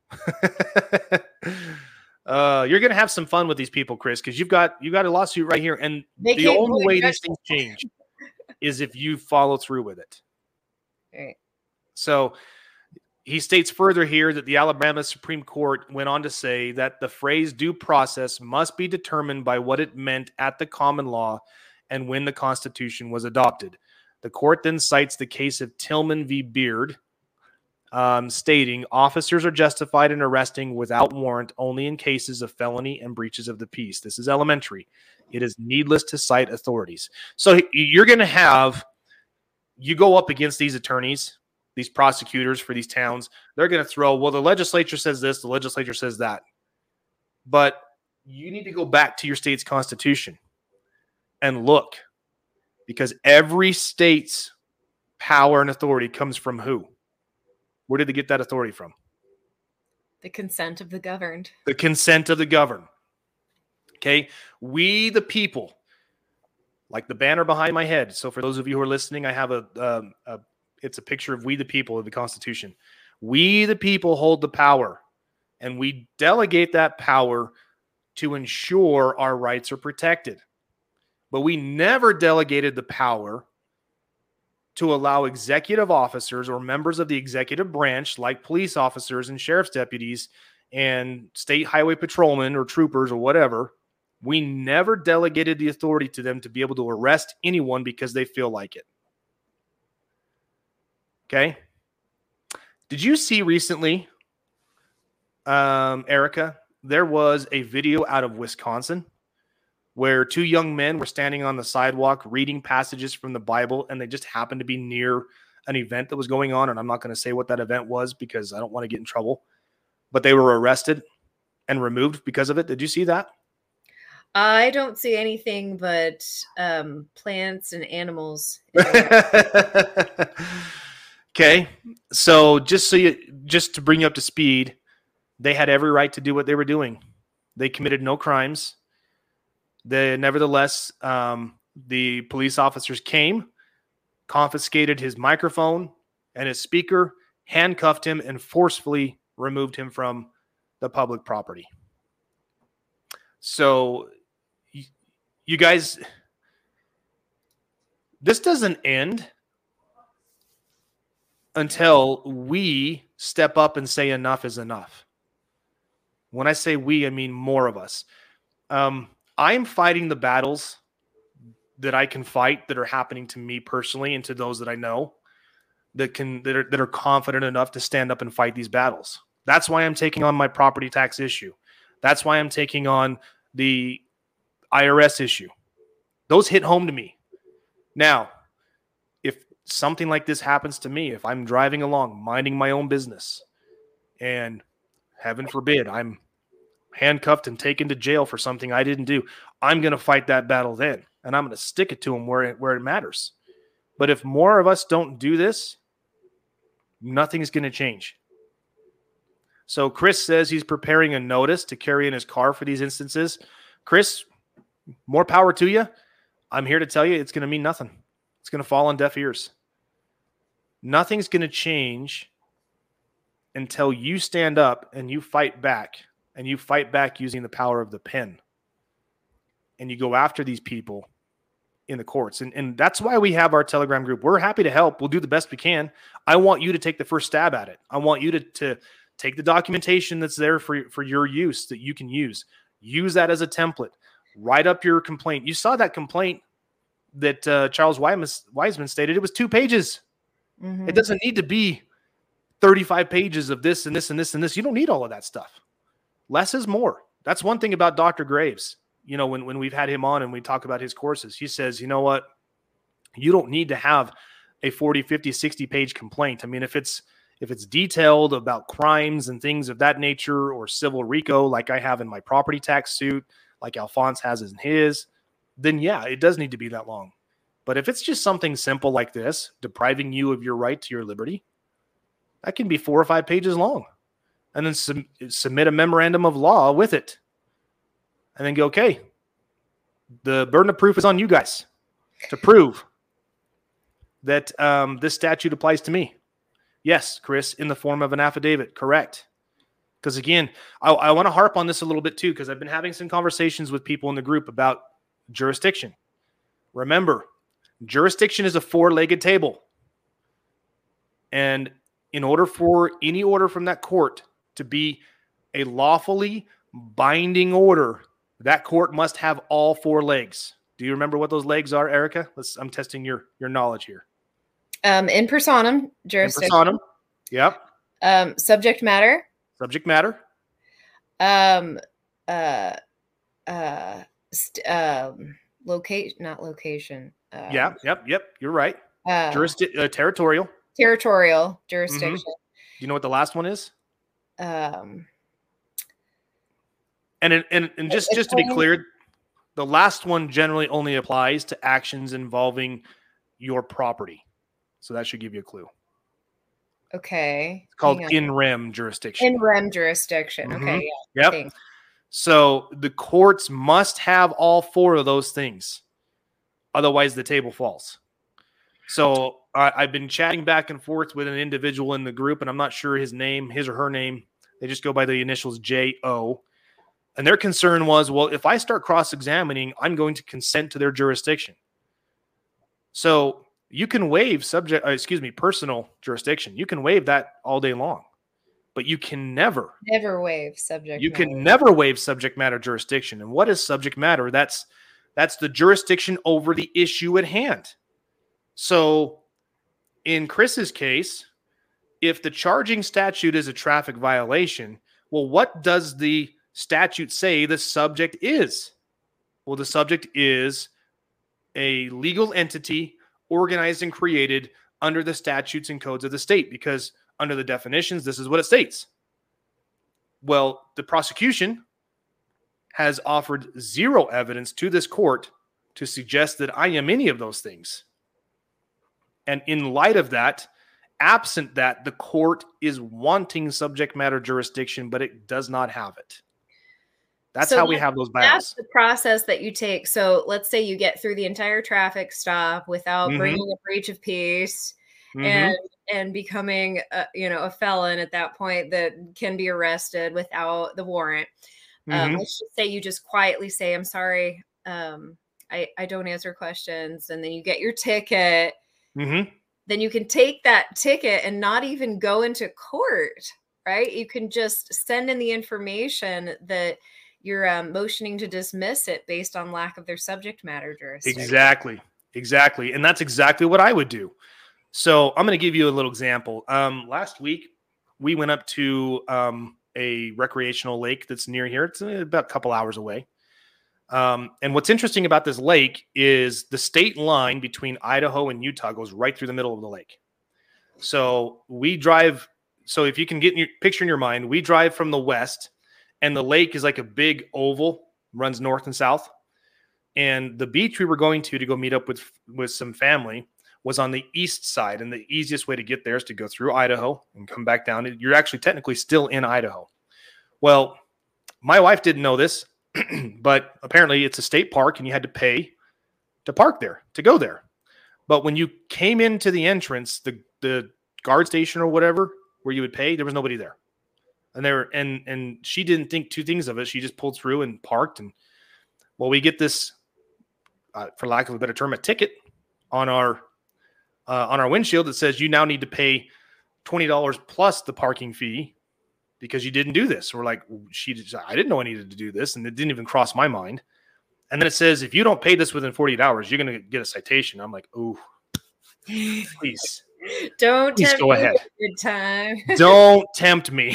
Speaker 1: uh, you're going to have some fun with these people, Chris, because you've got you got a lawsuit right here. And they the only way these things change is if you follow through with it.
Speaker 2: Right.
Speaker 1: So he states further here that the Alabama Supreme Court went on to say that the phrase due process must be determined by what it meant at the common law and when the Constitution was adopted. The court then cites the case of Tillman v. Beard, um, stating officers are justified in arresting without warrant only in cases of felony and breaches of the peace. This is elementary. It is needless to cite authorities. So you're going to have, you go up against these attorneys, these prosecutors for these towns, they're going to throw, well, the legislature says this, the legislature says that. But you need to go back to your state's constitution and look. Because every state's power and authority comes from who? Where did they get that authority from?
Speaker 2: The consent of the governed.
Speaker 1: The consent of the governed. Okay? We, the people, like the banner behind my head. So for those of you who are listening, I have a, um, a it's a picture of we, the people of the Constitution. We, the people, hold the power. And we delegate that power to ensure our rights are protected. But we never delegated the power to allow executive officers or members of the executive branch, like police officers and sheriff's deputies and state highway patrolmen or troopers or whatever, we never delegated the authority to them to be able to arrest anyone because they feel like it. Okay? Did you see recently, um, Erica, there was a video out of Wisconsin where two young men were standing on the sidewalk reading passages from the Bible, and they just happened to be near an event that was going on, and I'm not going to say what that event was because I don't want to get in trouble, but they were arrested and removed because of it. Did you see that?
Speaker 2: I don't see anything but um, plants and animals.
Speaker 1: Okay, so just so you, just to bring you up to speed, they had every right to do what they were doing. They committed no crimes. The, nevertheless, um, the police officers came, confiscated his microphone, and his speaker handcuffed him and forcefully removed him from the public property. So you guys, this doesn't end until we step up and say enough is enough. When I say we, I mean more of us. Um, I'm fighting the battles that I can fight that are happening to me personally and to those that I know that can that are, that are confident enough to stand up and fight these battles. That's why I'm taking on my property tax issue. That's why I'm taking on the I R S issue. Those hit home to me. Now, if something like this happens to me, if I'm driving along, minding my own business, and heaven forbid, I'm handcuffed and taken to jail for something I didn't do, I'm going to fight that battle then, and I'm going to stick it to them where it, where it matters. But if more of us don't do this, nothing's going to change. So Chris says he's preparing a notice to carry in his car for these instances. Chris, more power to you. I'm here to tell you it's going to mean nothing. It's going to fall on deaf ears. Nothing's going to change until you stand up and you fight back, and you fight back using the power of the pen. And you go after these people in the courts. And, and that's why we have our Telegram group. We're happy to help. We'll do the best we can. I want you to take the first stab at it. I want you to, to take the documentation that's there for, for your use that you can use. Use that as a template. Write up your complaint. You saw that complaint that uh, Charles Wiseman stated. It was two pages. Mm-hmm. It doesn't need to be thirty-five pages of this and this and this and this. You don't need all of that stuff. Less is more. That's one thing about Doctor Graves. You know, when, when we've had him on and we talk about his courses, he says, you know what? You don't need to have a forty, fifty, sixty page complaint. I mean, if it's, if it's detailed about crimes and things of that nature, or civil RICO, like I have in my property tax suit, like Alphonse has in his, then yeah, it does need to be that long. But if it's just something simple like this, depriving you of your right to your liberty, that can be four or five pages long. And then sub- submit a memorandum of law with it. And then go, okay, the burden of proof is on you guys to prove that um, this statute applies to me. Yes, Chris, in the form of an affidavit. Correct. Because again, I, I want to harp on this a little bit too, because I've been having some conversations with people in the group about jurisdiction. Remember, jurisdiction is a four-legged table. And in order for any order from that court to be a lawfully binding order, that court must have all four legs. Do you remember what those legs are, Erica? Let's, I'm testing your, your knowledge here.
Speaker 2: Um, in personam, jurisdiction.
Speaker 1: In personam, yep.
Speaker 2: Um, subject matter.
Speaker 1: Subject matter.
Speaker 2: Um, uh, uh, st- um, location, not location. Um,
Speaker 1: yeah, yep, yep. You're right.
Speaker 2: Uh,
Speaker 1: Jurisdi- uh, territorial.
Speaker 2: Territorial jurisdiction.
Speaker 1: Mm-hmm. Do you know what the last one is?
Speaker 2: Um,
Speaker 1: and and and, and just just to be clear, the last one generally only applies to actions involving your property. So that should give you a clue.
Speaker 2: Okay.
Speaker 1: It's called in rem jurisdiction.
Speaker 2: In rem jurisdiction.
Speaker 1: Mm-hmm.
Speaker 2: Okay. Yeah.
Speaker 1: Yep.
Speaker 2: Thanks.
Speaker 1: So the courts must have all four of those things. Otherwise, the table falls. So uh, I've been chatting back and forth with an individual in the group, and I'm not sure his name, his or her name. They just go by the initials J O. And their concern was, well, if I start cross-examining, I'm going to consent to their jurisdiction. So you can waive subject, uh, excuse me, personal jurisdiction. You can waive that all day long, but you can never,
Speaker 2: never waive subject.
Speaker 1: You
Speaker 2: matter.
Speaker 1: can never waive subject matter jurisdiction. And what is subject matter? That's that's the jurisdiction over the issue at hand. So in Chris's case, if the charging statute is a traffic violation, well, what does the statute say the subject is? Well, the subject is a legal entity organized and created under the statutes and codes of the state, because under the definitions, this is what it states. Well, the prosecution has offered zero evidence to this court to suggest that I am any of those things. And in light of that, absent that, the court is wanting subject matter jurisdiction, but it does not have it. That's so how we have those battles.
Speaker 2: That's the process that you take. So let's say you get through the entire traffic stop without mm-hmm. bringing a breach of peace. Mm-hmm. And and becoming, a, you know, a felon at that point that can be arrested without the warrant. Um,
Speaker 1: Mm-hmm.
Speaker 2: let's just say you just quietly say, I'm sorry, um, I, I don't answer questions. And then you get your ticket.
Speaker 1: Mm-hmm.
Speaker 2: Then you can take that ticket and not even go into court, right? You can just send in the information that you're um, motioning to dismiss it based on lack of their subject matter jurisdiction.
Speaker 1: Exactly. Exactly. And that's exactly what I would do. So I'm going to give you a little example. Um, last week, we went up to um, a recreational lake that's near here. It's about a couple hours away. Um, and what's interesting about this lake is the state line between Idaho and Utah goes right through the middle of the lake. So we drive. So if you can get your picture in your mind, we drive from the west, and the lake is like a big oval, runs north and south. And the beach we were going to to go meet up with with some family was on the east side. And the easiest way to get there is to go through Idaho and come back down. You're actually technically still in Idaho. Well, my wife didn't know this, but apparently it's a state park and you had to pay to park there, to go there. But when you came into the entrance, the, the guard station or whatever, where you would pay, there was nobody there. And there, and, and she didn't think two things of it. She just pulled through and parked. And well, we get this, uh, for lack of a better term, a ticket on our, uh, on our windshield that says you now need to pay twenty dollars plus the parking fee because you didn't do this. We're like, she, just, I didn't know I needed to do this. And it didn't even cross my mind. And then it says, if you don't pay this within forty-eight hours, you're going to get a citation. I'm like, ooh, please.
Speaker 2: Don't
Speaker 1: please
Speaker 2: tempt
Speaker 1: go ahead.
Speaker 2: me. Good time.
Speaker 1: Don't tempt me.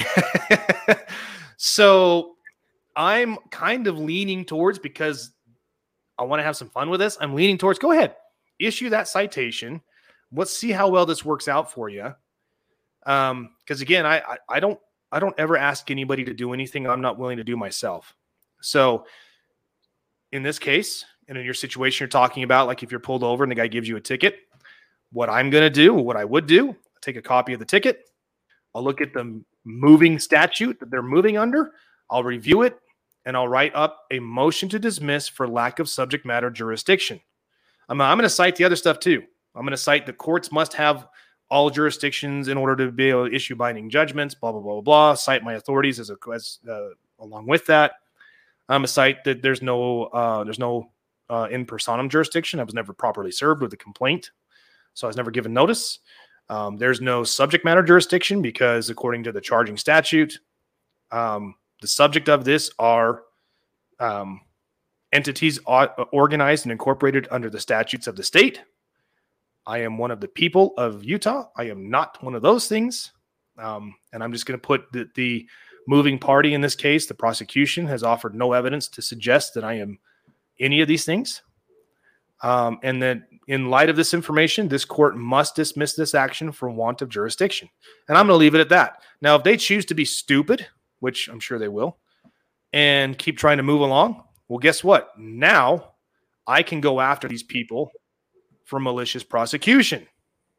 Speaker 1: So I'm kind of leaning towards, because I want to have some fun with this, I'm leaning towards, go ahead, issue that citation. Let's see how well this works out for you. Um, because again, I, I I don't I don't ever ask anybody to do anything I'm not willing to do myself. So in this case, and in your situation you're talking about, like if you're pulled over and the guy gives you a ticket, what I'm going to do, what I would do, take a copy of the ticket. I'll look at the moving statute that they're moving under. I'll review it, and I'll write up a motion to dismiss for lack of subject matter jurisdiction. I'm, I'm going to cite the other stuff too. I'm going to cite the courts must have all jurisdictions in order to be able to issue binding judgments, blah, blah, blah, blah, blah. Cite my authorities as a, as, uh, along with that. I'm a cite that there's no, uh, there's no uh, in personam jurisdiction. I was never properly served with a complaint, so I was never given notice. Um, there's no subject matter jurisdiction because according to the charging statute, um, the subject of this are um, entities organized and incorporated under the statutes of the state. I am one of the people of Utah. I am not one of those things. Um, and I'm just going to put the, the moving party in this case, the prosecution, has offered no evidence to suggest that I am any of these things. Um, and that in light of this information, this court must dismiss this action for want of jurisdiction. And I'm going to leave it at that. Now, if they choose to be stupid, which I'm sure they will, and keep trying to move along, well, guess what? Now I can go after these people for malicious prosecution.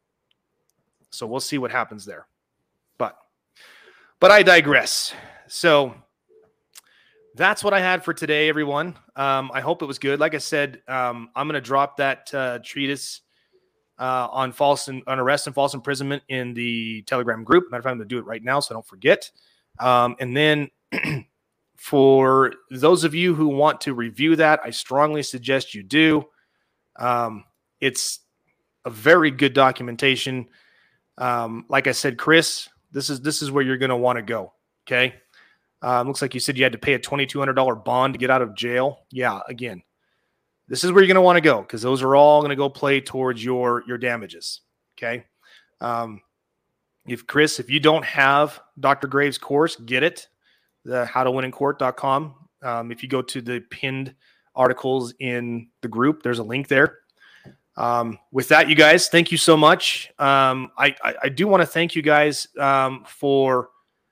Speaker 1: So we'll see what happens there. But, but I digress. So that's what I had for today, everyone. Um, I hope it was good. Like I said, um, I'm going to drop that uh, treatise uh, on false and, on arrest and false imprisonment in the Telegram group. Matter of fact, I'm going to do it right now, so I don't forget. Um, and then for those of you who want to review that, I strongly suggest you do. Um, it's a very good documentation. Um, like I said, Chris, this is this is where you're going to want to go. Okay. Um, looks like you said you had to pay a twenty-two hundred dollars bond to get out of jail. Yeah, again, this is where you're going to want to go because those are all going to go play towards your, your damages. Okay. Um, if Chris, if you don't have Doctor Graves' course, get it. The how to win in court dot com. Um, if you go to the pinned articles in the group, there's a link there. Um, with that, you guys, thank you so much. Um, I, I, I do want to thank you guys um, for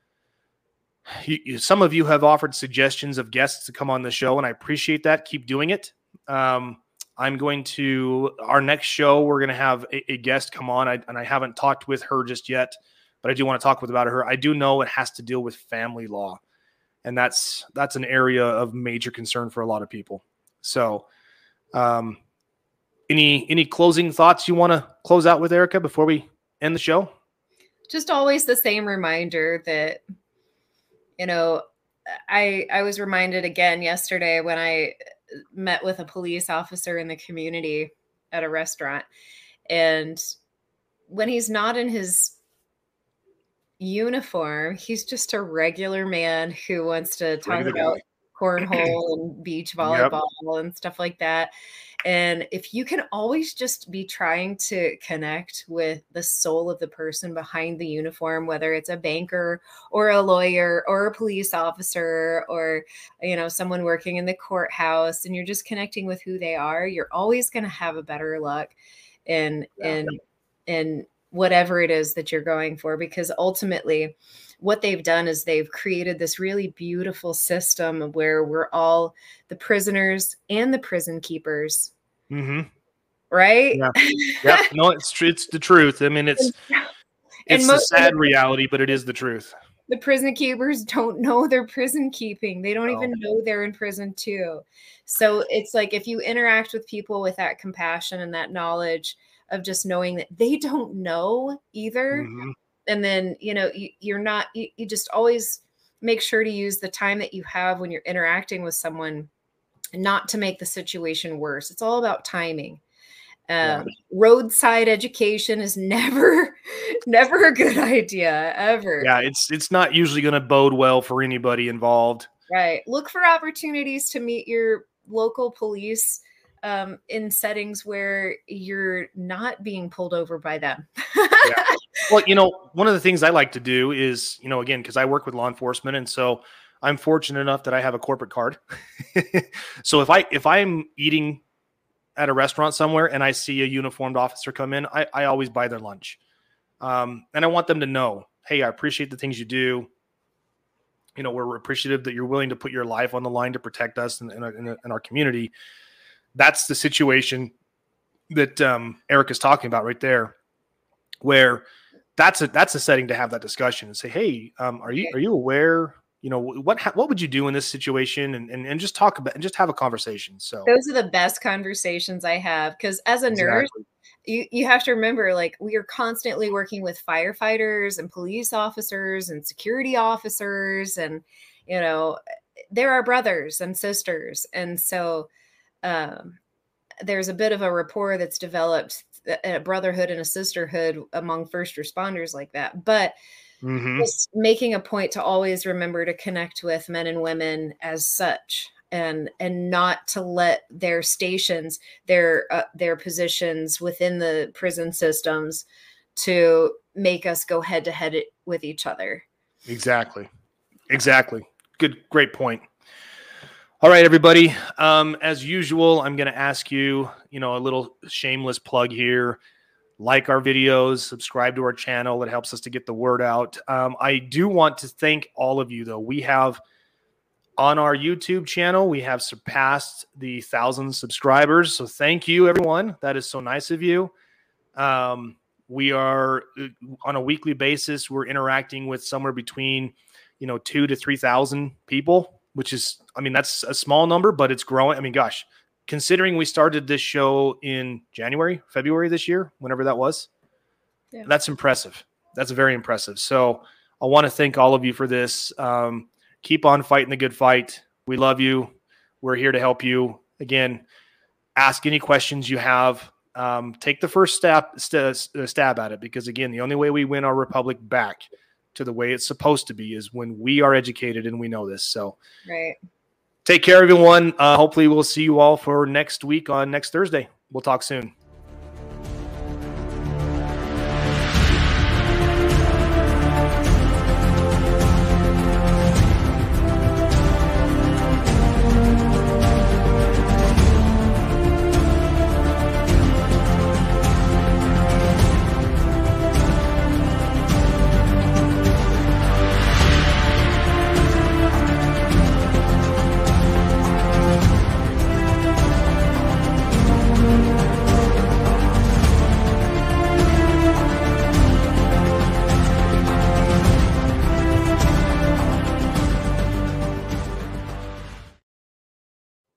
Speaker 1: you, you, some of you have offered suggestions of guests to come on the show, and I appreciate that. Keep doing it. Um, I'm going to our next show. We're going to have a, a guest come on, I, and I haven't talked with her just yet, but I do want to talk with about her. I do know it has to deal with family law, and that's that's an area of major concern for a lot of people. So, um, any any closing thoughts you want to close out with, Erica, before we end the show?
Speaker 2: just always the same reminder that, you know, I I was reminded again yesterday when I met with a police officer in the community at a restaurant, and when he's not in his uniform, he's just a regular man who wants to talk
Speaker 1: Regular
Speaker 2: about
Speaker 1: guy.
Speaker 2: cornhole and beach
Speaker 1: Yep.
Speaker 2: volleyball and stuff like that. And if you can always just be trying to connect with the soul of the person behind the uniform, whether it's a banker or a lawyer or a police officer or, you know, someone working in the courthouse, and you're just connecting with who they are, you're always going to have a better luck in,
Speaker 1: Yeah.
Speaker 2: in, in whatever it is that you're going for, because ultimately what they've done is they've created this really beautiful system where we're all the prisoners and the prison keepers.
Speaker 1: Mm-hmm.
Speaker 2: Right?
Speaker 1: Yeah. Yeah. No, it's true. It's the truth. I mean, it's it's a sad reality, but it is the truth.
Speaker 2: The prison keepers don't know they're prison keeping. They don't no. even know they're in prison too. So it's like, if you interact with people with that compassion and that knowledge of just knowing that they don't know either, mm-hmm. and then, you know, you, you're not, you, you just always make sure to use the time that you have when you're interacting with someone, not to make the situation worse. It's all about timing. Um, yeah. Roadside education is never, never a good idea ever.
Speaker 1: Yeah, it's it's not usually going to bode well for anybody involved.
Speaker 2: Right. Look for opportunities to meet your local police um, in settings where you're not being pulled over by them.
Speaker 1: Yeah. Well, you know, one of the things I like to do is, you know, again, because I work with law enforcement, and so I'm fortunate enough that I have a corporate card. So if I if I'm eating at a restaurant somewhere and I see a uniformed officer come in, I, I always buy their lunch. Um, and I want them to know, hey, I appreciate the things you do. You know, we're appreciative that you're willing to put your life on the line to protect us and in, in, in, in our community. That's the situation that um, Eric is talking about right there, where that's a, that's a setting to have that discussion and say, hey, um, are you, are you aware, you know, what, what would you do in this situation? And, and, and just talk about and just have a conversation. So
Speaker 2: those are the best conversations I have. Cause as a exactly. nurse, you, you have to remember, like, we are constantly working with firefighters and police officers and security officers. And, you know, they're our brothers and sisters. And so um, there's a bit of a rapport that's developed, a brotherhood and a sisterhood among first responders like that. But mm-hmm. just making a point to always remember to connect with men and women as such, and and not to let their stations, their uh, their positions within the prison systems to make us go head to head with each other.
Speaker 1: Exactly. Exactly. Good, great point. All right, everybody. Um, as usual, I'm going to ask you, you know, a little shameless plug here. Like our videos, subscribe to our channel. It helps us to get the word out. Um, I do want to thank all of you, though. We have on our YouTube channel, we have surpassed the thousand subscribers. So thank you, everyone. That is so nice of you. Um, we are on a weekly basis. We're interacting with somewhere between, you know, two to three thousand people, which is, I mean, that's a small number, but it's growing. I mean, gosh. Considering we started this show in January, February this year, whenever that was, yeah. That's impressive. That's very impressive. So I want to thank all of you for this. Um, keep on fighting the good fight. We love you. We're here to help you. Again, ask any questions you have. Um, take the first stab, st- stab at it, because, again, the only way we win our republic back to the way it's supposed to be is when we are educated and we know this. So,
Speaker 2: right.
Speaker 1: Take care, everyone. Uh, hopefully we'll see you all for next week on next Thursday. We'll talk soon.